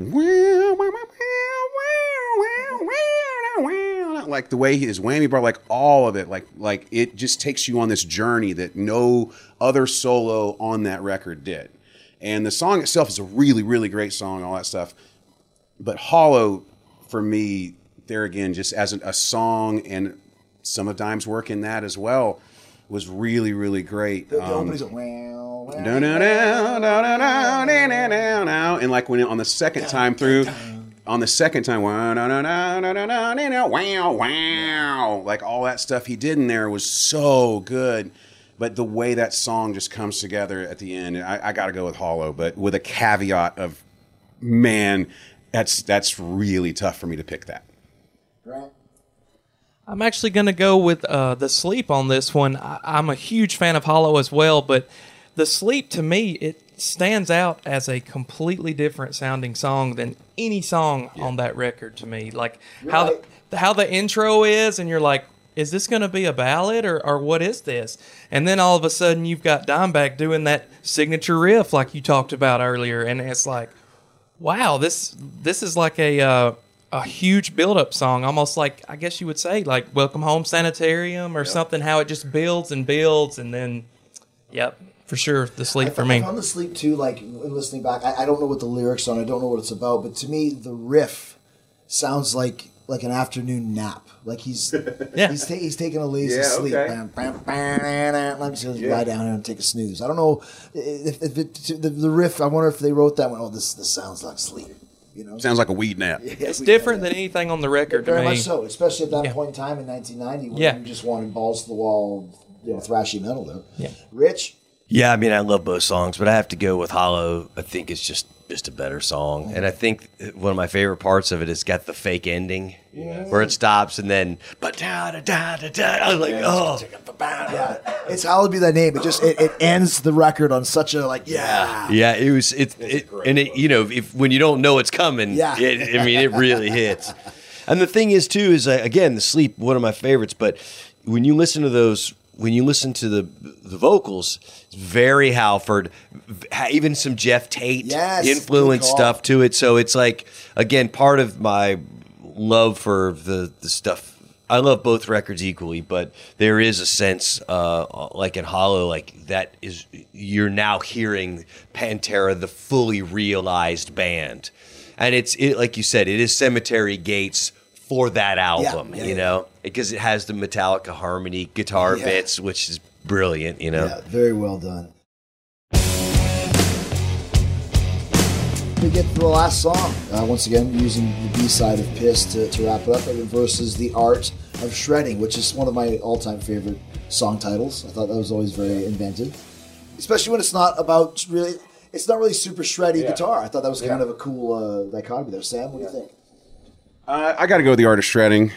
like the way his whammy bar, like all of it, like it just takes you on this journey that no other solo on that record did. And the song itself is a really, really great song, all that stuff. But Hollow, for me, there again, just as a song, and some of Dime's work in that as well, was really, really great. The opening's and like when on the second time through, wow, like all that stuff he did in there was so good. But the way that song just comes together at the end, I got to go with Hollow, but with a caveat of, man, that's really tough for me to pick that. Right. I'm actually going to go with The Sleep on this one. I'm a huge fan of Hollow as well, but The Sleep, to me, it stands out as a completely different sounding song than any song on that record to me. Like how the intro is, and you're like, is this going to be a ballad or what is this? And then all of a sudden you've got Dimebag doing that signature riff like you talked about earlier, and it's like, wow, this is like a huge build-up song, almost like, I guess you would say, like Welcome Home Sanitarium or something, how it just builds and builds, and then, for sure, The Sleep for me. I found The Sleep too, like, listening back, I don't know what the lyrics are, I don't know what it's about, but to me, the riff sounds like an afternoon nap. Like he's taking a lazy sleep. Okay. I'm just going to lie down here and take a snooze. I don't know if the riff, I wonder if they wrote that one, this sounds like sleep. Sounds like a weed nap. It's different than anything on the record to me. Very much so, especially at that point in time in 1990 when you just wanted balls to the wall, thrashy metal there. Yeah. Rich? Yeah, I mean, I love both songs, but I have to go with Hollow. I think it's just a better song. And I think one of my favorite parts of it is got the fake ending where it stops and then I was like, oh. Yeah. It's Hallowed Be Thy Name. It ends the record on such a Yeah, when you don't know it's coming, it really hits. And the thing is too is again, The Sleep, one of my favorites, but when you listen to the vocals, it's very Halford, even some Jeff Tate influence stuff to it. So it's like, again, part of my love for the stuff. I love both records equally, but there is a sense, like in Hollow, like that is, you're now hearing Pantera, the fully realized band. And it's like you said, it is Cemetery Gates for that album, because it has the Metallica harmony guitar bits, which is brilliant, Yeah, very well done. We get to the last song. Once again, using the B-side of Piss to wrap it up, versus The Art of Shredding, which is one of my all-time favorite song titles. I thought that was always very inventive, especially when it's not really super shreddy guitar. I thought that was kind of a cool dichotomy there. Sam, what do you think? I got to go with The Art of Shredding,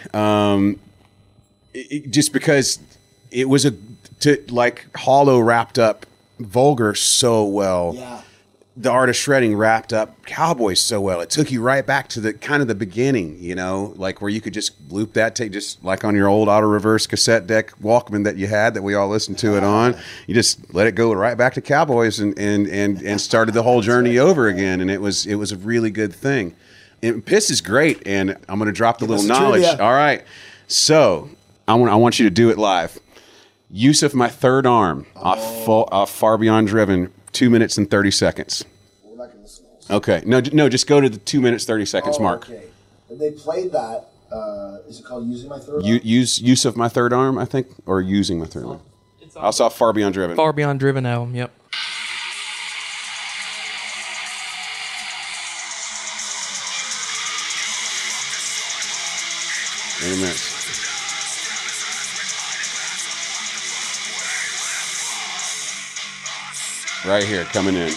just because it was like Hollow wrapped up Vulgar so well. Yeah. the Art of Shredding wrapped up Cowboys so well. It took you right back to the kind of the beginning, you know, like where you could just loop that tape, just like on your old auto reverse cassette deck Walkman that you had that we all listened to it on. You just let it go right back to Cowboys and started the whole journey over again. And it was a really good thing. And Piss is great. And I'm going to drop the little knowledge. All right. So I want you to do it live. Use of My Third Arm off Far Beyond Driven. 2 minutes and 30 seconds. We're not going to listen to this. Okay. No, just go to the 2 minutes, 30 seconds mark. Okay. And they played that. Is it called Using My Third Arm? Use of My Third Arm, I think, or Using My Third Arm. I saw Far Beyond Driven. Far Beyond Driven album, yep. Amen. Right here, coming in.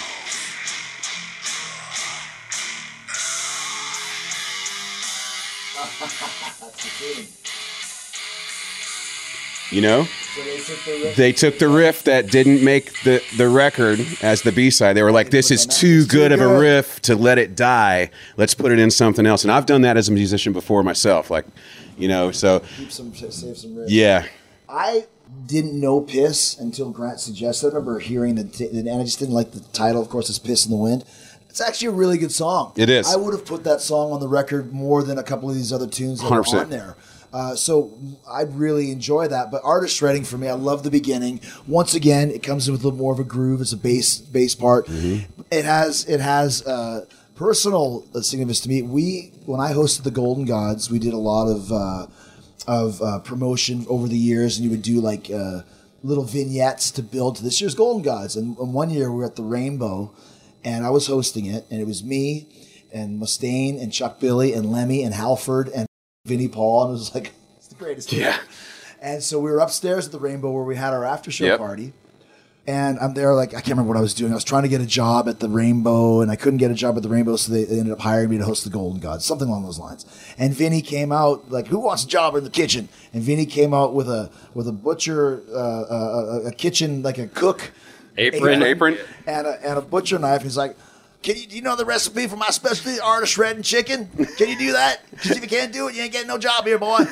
You know? So they took the riff that didn't make the record as the B-side. They were like, this is too good of a riff to let it die. Let's put it in something else. And I've done that as a musician before myself. Like, you know, so. Save some riffs. Yeah. I didn't know Piss until Grant suggested. I remember hearing and I just didn't like the title. Of course, it's Piss in the Wind. It's actually a really good song. It is. I would have put that song on the record more than a couple of these other tunes that 100%. are on there. So I really enjoy that. But Art of Shredding for me, I love the beginning. Once again, it comes in with a little more of a groove. It's a bass part. Mm-hmm. It has personal significance to me. When I hosted the Golden Gods, we did a lot of promotion over the years, and you would do like little vignettes to build to this year's Golden Gods. And one year we were at the Rainbow, and I was hosting it, and it was me and Mustaine and Chuck Billy and Lemmy and Halford and Vinnie Paul, and it was like, it's the greatest thing. Yeah. And so we were upstairs at the Rainbow where we had our after show Yep. party. And I'm there, like, I can't remember what I was doing. I was trying to get a job at the Rainbow, and I couldn't get a job at the Rainbow, so they ended up hiring me to host the Golden Gods, something along those lines. And Vinny came out, like, who wants a job in the kitchen? And Vinny came out with a butcher, a kitchen, like a cook Apron. and a butcher knife. He's like, do you know the recipe for my specialty, Art of Shredding Chicken? Can you do that? Because if you can't do it, you ain't getting no job here, boy.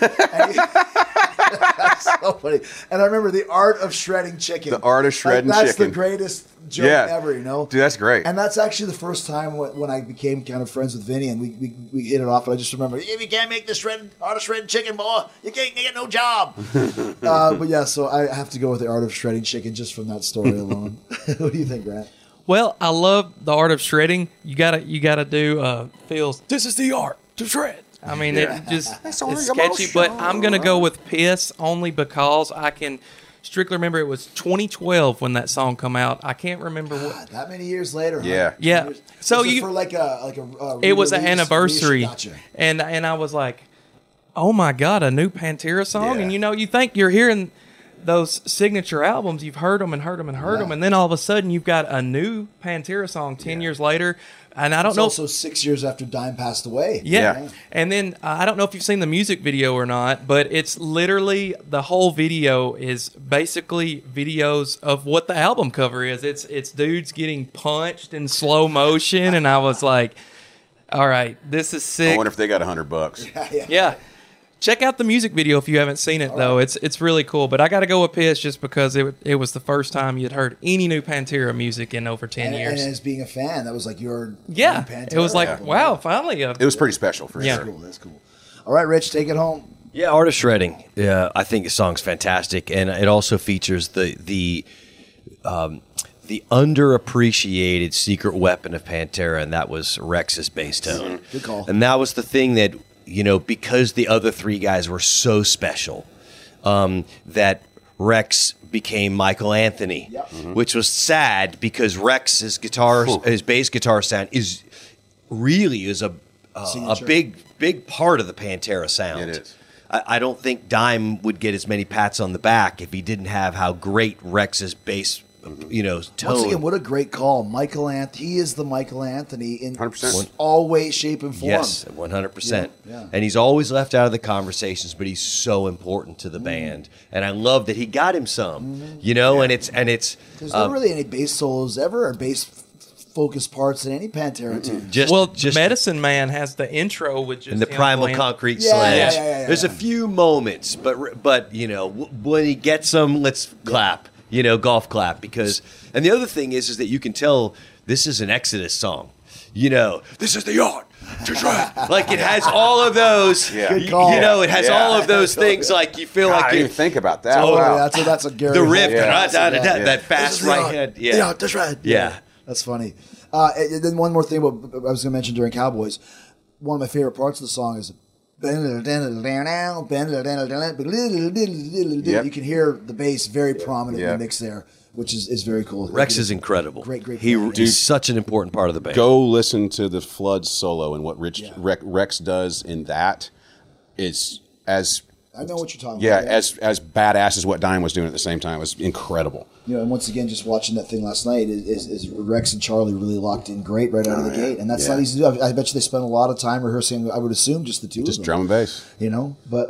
That's so funny. And I remember the Art of Shredding Chicken. The Art of Shredding That's Chicken. the greatest joke ever, you know? Dude, that's great. And that's actually the first time when I became kind of friends with Vinny, and we hit it off. And I just remember, if you can't make this Art of Shredding Chicken, boy, you can't get no job. But yeah, so I have to go with the Art of Shredding Chicken just from that story alone. What do you think, Grant? Well, I love the Art of Shredding. You gotta do Phil's. This is the art to shred. I mean, it just it's sketchy, but I'm gonna go with Piss only because I can strictly remember it was 2012 when that song come out. I can't remember what. That many years later. Yeah. Huh? Yeah. So Was it you for like a it was an re-release? anniversary, Gotcha. and I was like, oh my god, a new Pantera song, Yeah. and you think you're hearing those signature albums, you've heard them and heard them and heard them, and then all of a sudden you've got a new Pantera song 10 years later, and I don't It's know. also 6 years after Dime passed away. Yeah. And then I don't know if you've seen the music video or not, but it's literally the whole video is basically videos of what the album cover is. It's dudes getting punched in slow motion, and I was like, all right, this is sick. I wonder if they got $100. Yeah. Check out the music video if you haven't seen it, though. Right. It's really cool. But I got to go with Piss just because it was the first time you'd heard any new Pantera music in over 10 years. And as being a fan, that was like your yeah. Pantera It was like, album. wow, finally. It was pretty special for sure. That's cool. All right, Rich, take it home. Yeah, Art of Shredding. Yeah, I think the song's fantastic, and it also features the underappreciated secret weapon of Pantera, and that was Rex's bass tone. Good call. And that was the thing that, because the other three guys were so special, that Rex became Michael Anthony, which was sad because Rex's his bass guitar sound is a big part of the Pantera sound. It is. I don't think Dime would get as many pats on the back if he didn't have how great Rex's bass, tone. Once again, what a great call. Michael Anthony. He is the Michael Anthony in 100%. all way, shape, and form. Yes, 100%. Yeah. And he's always left out of the conversations, but he's so important to the band. And I love that he got him some, and it's There's not really any bass solos ever, or bass focused parts in any Pantera tune. Just Medicine Man has the intro with just in the him Primal playing. Concrete Yeah, Sledge. yeah. There's a few moments, but you know, when he gets them, let's clap. You know, golf clap, because and the other thing is that you can tell this is an Exodus song. You know, this is the art to try. Like it has all of those. Yeah. Good call. You know, it has all of those things. Like you feel I like didn't you even think about that. Oh, Wow. that's a Gary the riff, Holt classic, that This fast is right the art. hand. The Yeah, art, that's right. Yeah. That's funny. And then one more thing about I was going to mention during Cowboys. One of my favorite parts of the song is you can hear the bass very prominent in the mix there, which is very cool. Rex is incredible. Great. He's such an important part of the band. Go listen to the Flood solo and what Rex does in that is as I know what you're talking yeah, about. as badass as what Dime was doing at the same time. It was incredible. You know, and once again, just watching that thing last night is Rex and Charlie really locked in great right out of the gate, and that's not easy to do. I bet you they spent a lot of time rehearsing. I would assume just the two, Just of them, drum and bass. you know. But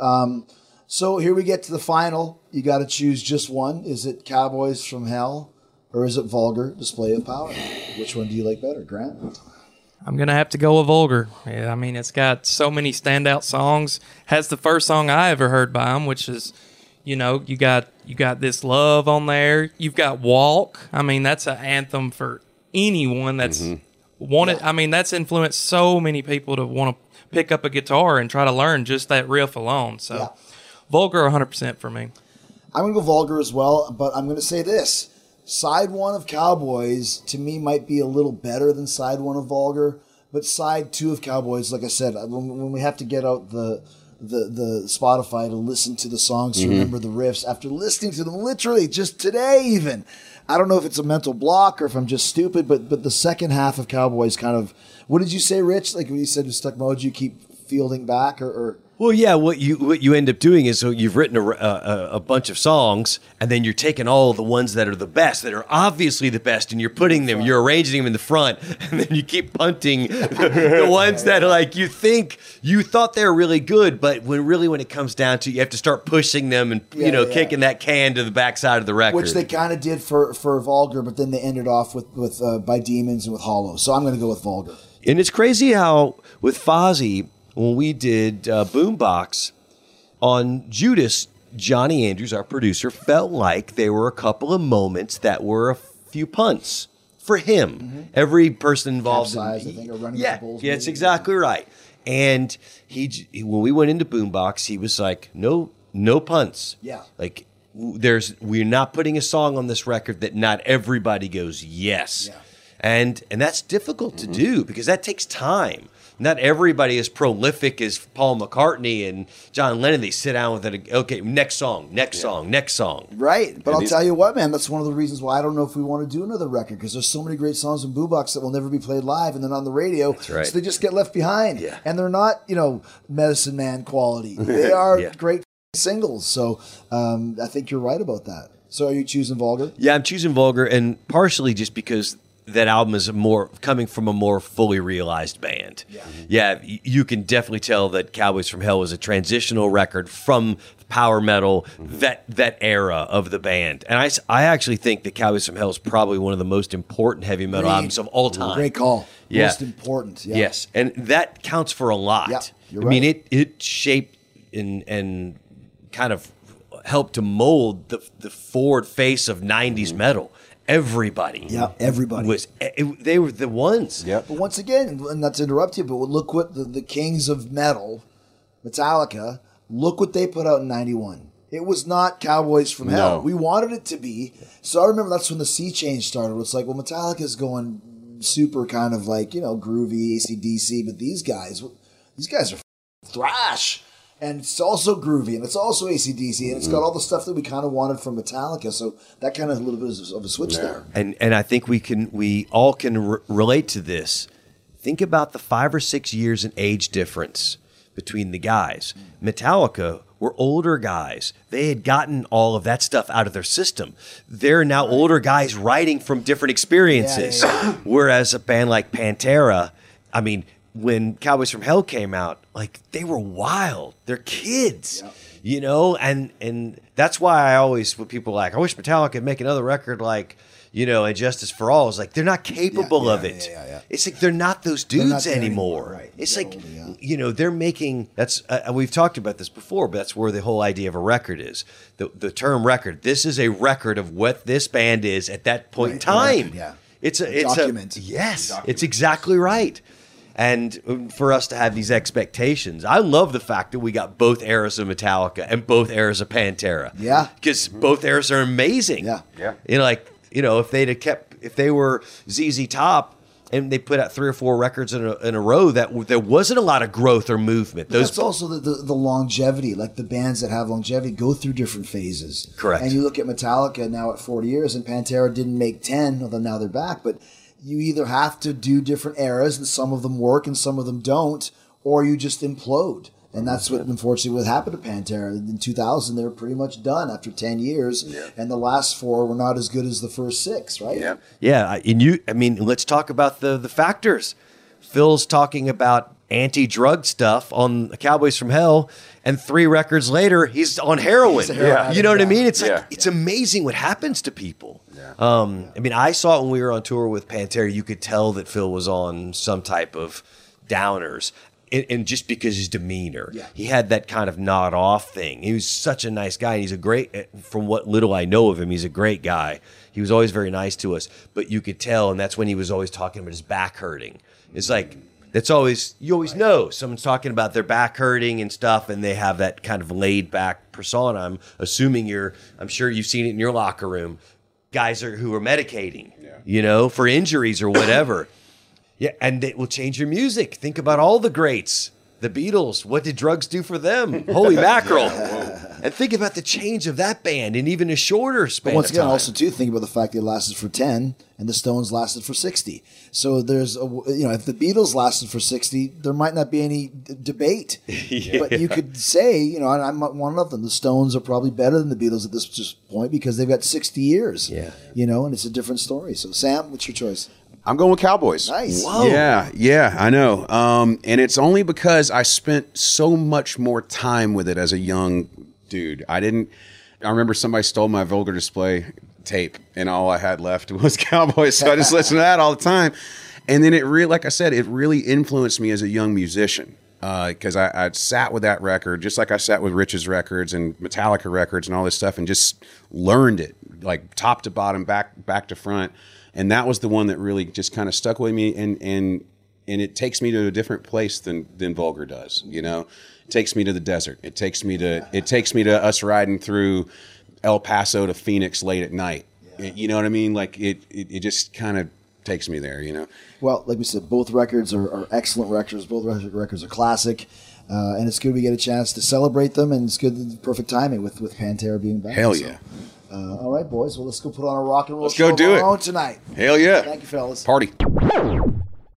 so here we get to the final. You got to choose just one. Is it Cowboys from Hell or is it Vulgar Display of Power? Which one do you like better, Grant? I'm gonna have to go with Vulgar. Yeah, I mean, it's got so many standout songs. Has the first song I ever heard by him, which is, you know, you got This Love on there. You've got Walk. I mean, that's an anthem for anyone that's wanted. I mean, that's influenced so many people to want to pick up a guitar and try to learn just that riff alone. So, Vulgar, 100% for me. I'm going to go Vulgar as well, but I'm going to say this. Side one of Cowboys, to me, might be a little better than side one of Vulgar, but side two of Cowboys, like I said, when we have to get out the Spotify to listen to the songs, to remember the riffs, after listening to them literally just today even, I don't know if it's a mental block or if I'm just stupid, but the second half of Cowboys kind of, what did you say, Rich? Like when you said with Stuck Mode, you keep fielding back or Well, yeah. What you end up doing is so you've written a bunch of songs, and then you're taking all the ones that are the best, that are obviously the best, and you're putting them, you're arranging them in the front, and then you keep punting the ones that like you think you thought they were really good, but when it comes down to, you have to start pushing them and kicking that can to the backside of the record, which they kind of did for Vulgar, but then they ended off with By Demons and with Hollow. So I'm going to go with Vulgar. And it's crazy how with Fozzy, when we did Boombox on Judas, Johnny Andrews, our producer, felt like there were a couple of moments that were a few punts for him. Every person involved, Capsized, I think, or Running with the Bulls, yeah, it's maybe. exactly right. And when we went into Boombox, he was like, no punts. Yeah. Like we're not putting a song on this record that not everybody goes yes. Yeah. And that's difficult to do because that takes time. Not everybody is prolific as Paul McCartney and John Lennon. They sit down with it. Okay, next song. Right. But I'll tell you what, man, that's one of the reasons why I don't know if we want to do another record, because there's so many great songs in Boombox that will never be played live and then on the radio. That's right. So they just get left behind. Yeah. And they're not, Medicine Man quality. They are Yeah. great singles. So I think you're right about that. So are you choosing Vulgar? Yeah, I'm choosing Vulgar, and partially just because that album is coming from a more fully realized band. Yeah, you can definitely tell that Cowboys from Hell was a transitional record from power metal, that era of the band. And I actually think that Cowboys from Hell is probably one of the most important heavy metal albums of all time. Great call. Yeah. Most important. Yeah. Yes, and that counts for a lot. Yeah, you're I mean, right. it shaped and kind of helped to mold the forward face of 90s metal. Everybody. Yeah, everybody. They were the ones. Yep. But once again, and not to interrupt you, but look what the kings of metal, Metallica, look what they put out in 91. It was not Cowboys from Hell. No. We wanted it to be. So I remember that's when the sea change started. It's like, well, Metallica's going super kind of like, groovy, AC/DC, but these guys are thrash. And it's also groovy, and it's also AC/DC, and it's got all the stuff that we kind of wanted from Metallica. So that kind of a little bit of a switch there. And I think we all can relate to this. Think about the 5 or 6 years in age difference between the guys. Metallica were older guys. They had gotten all of that stuff out of their system. They're now older guys writing from different experiences. Yeah. Whereas a band like Pantera, I mean, when Cowboys from Hell came out, like, they were wild. They're kids, and that's why I always, when people are like, I wish Metallica could make another record like, and Justice for All is like they're not capable of it. Yeah. It's like they're not those They're not dudes there anymore. Right. It's They're like older, they're making that's we've talked about this before, but that's where the whole idea of a record is. The term record. This is a record of what this band is at that point in time. Record, yeah. It's a document. Yes, it's exactly right. And for us to have these expectations, I love the fact that we got both eras of Metallica and both eras of Pantera. Yeah. Because both eras are amazing. Yeah. If they were ZZ Top and they put out 3 or 4 records in a row, that there wasn't a lot of growth or movement. That's also the longevity. Like the bands that have longevity go through different phases. Correct. And you look at Metallica now at 40 years, and Pantera didn't make 10, although now they're back. But you either have to do different eras, and some of them work and some of them don't, or you just implode. And that's what, unfortunately, what happened to Pantera. In 2000, they were pretty much done after 10 years, and the last 4 were not as good as the first 6, right? Yeah. Yeah, let's talk about the factors. Phil's talking about anti-drug stuff on Cowboys from Hell, and 3 records later, he's on heroin. You know what I mean? It's like it's amazing what happens to people. Yeah. I saw it when we were on tour with Pantera. You could tell that Phil was on some type of downers. And just because his demeanor, he had that kind of nod off thing. He was such a nice guy. And he's a great, from what little I know of him, he's a great guy. He was always very nice to us, but you could tell, and that's when he was always talking about his back hurting. It's like, you always know someone's talking about their back hurting and stuff, and they have that kind of laid back persona. I'm sure you've seen it in your locker room. Guys who are medicating, for injuries or whatever. Yeah, and it will change your music. Think about all the greats. The Beatles, what did drugs do for them? Holy mackerel. And think about the change of that band in even a shorter span Once of again, time. also, too, think about the fact that it lasted for 10 and the Stones lasted for 60. So there's, if the Beatles lasted for 60, there might not be any debate. But you could say, and I'm not one of them, the Stones are probably better than the Beatles at this point because they've got 60 years. Yeah. And it's a different story. So, Sam, what's your choice? I'm going with Cowboys. Nice. Whoa. Yeah, I know. And it's only because I spent so much more time with it as a young dude. I remember somebody stole my Vulgar Display tape, and all I had left was Cowboys, so I just listened to that all the time. And then it really influenced me as a young musician. Because I sat with that record, just like I sat with Rich's records and Metallica records and all this stuff, and just learned it, like top to bottom, back to front. And that was the one that really just kind of stuck with me, and it takes me to a different place than Vulgar does. It takes me to the desert. It takes me to us riding through El Paso to Phoenix late at night. Yeah. You know what I mean? Like it just kind of takes me there. Well, like we said, both records are excellent records. Both records are classic. And it's good we get a chance to celebrate them, and it's good, perfect timing with Pantera being back. Hell yeah. All right, boys. Well, let's go put on a rock and roll Let's show go do of it our own tonight. Hell yeah. Thank you, fellas. Party.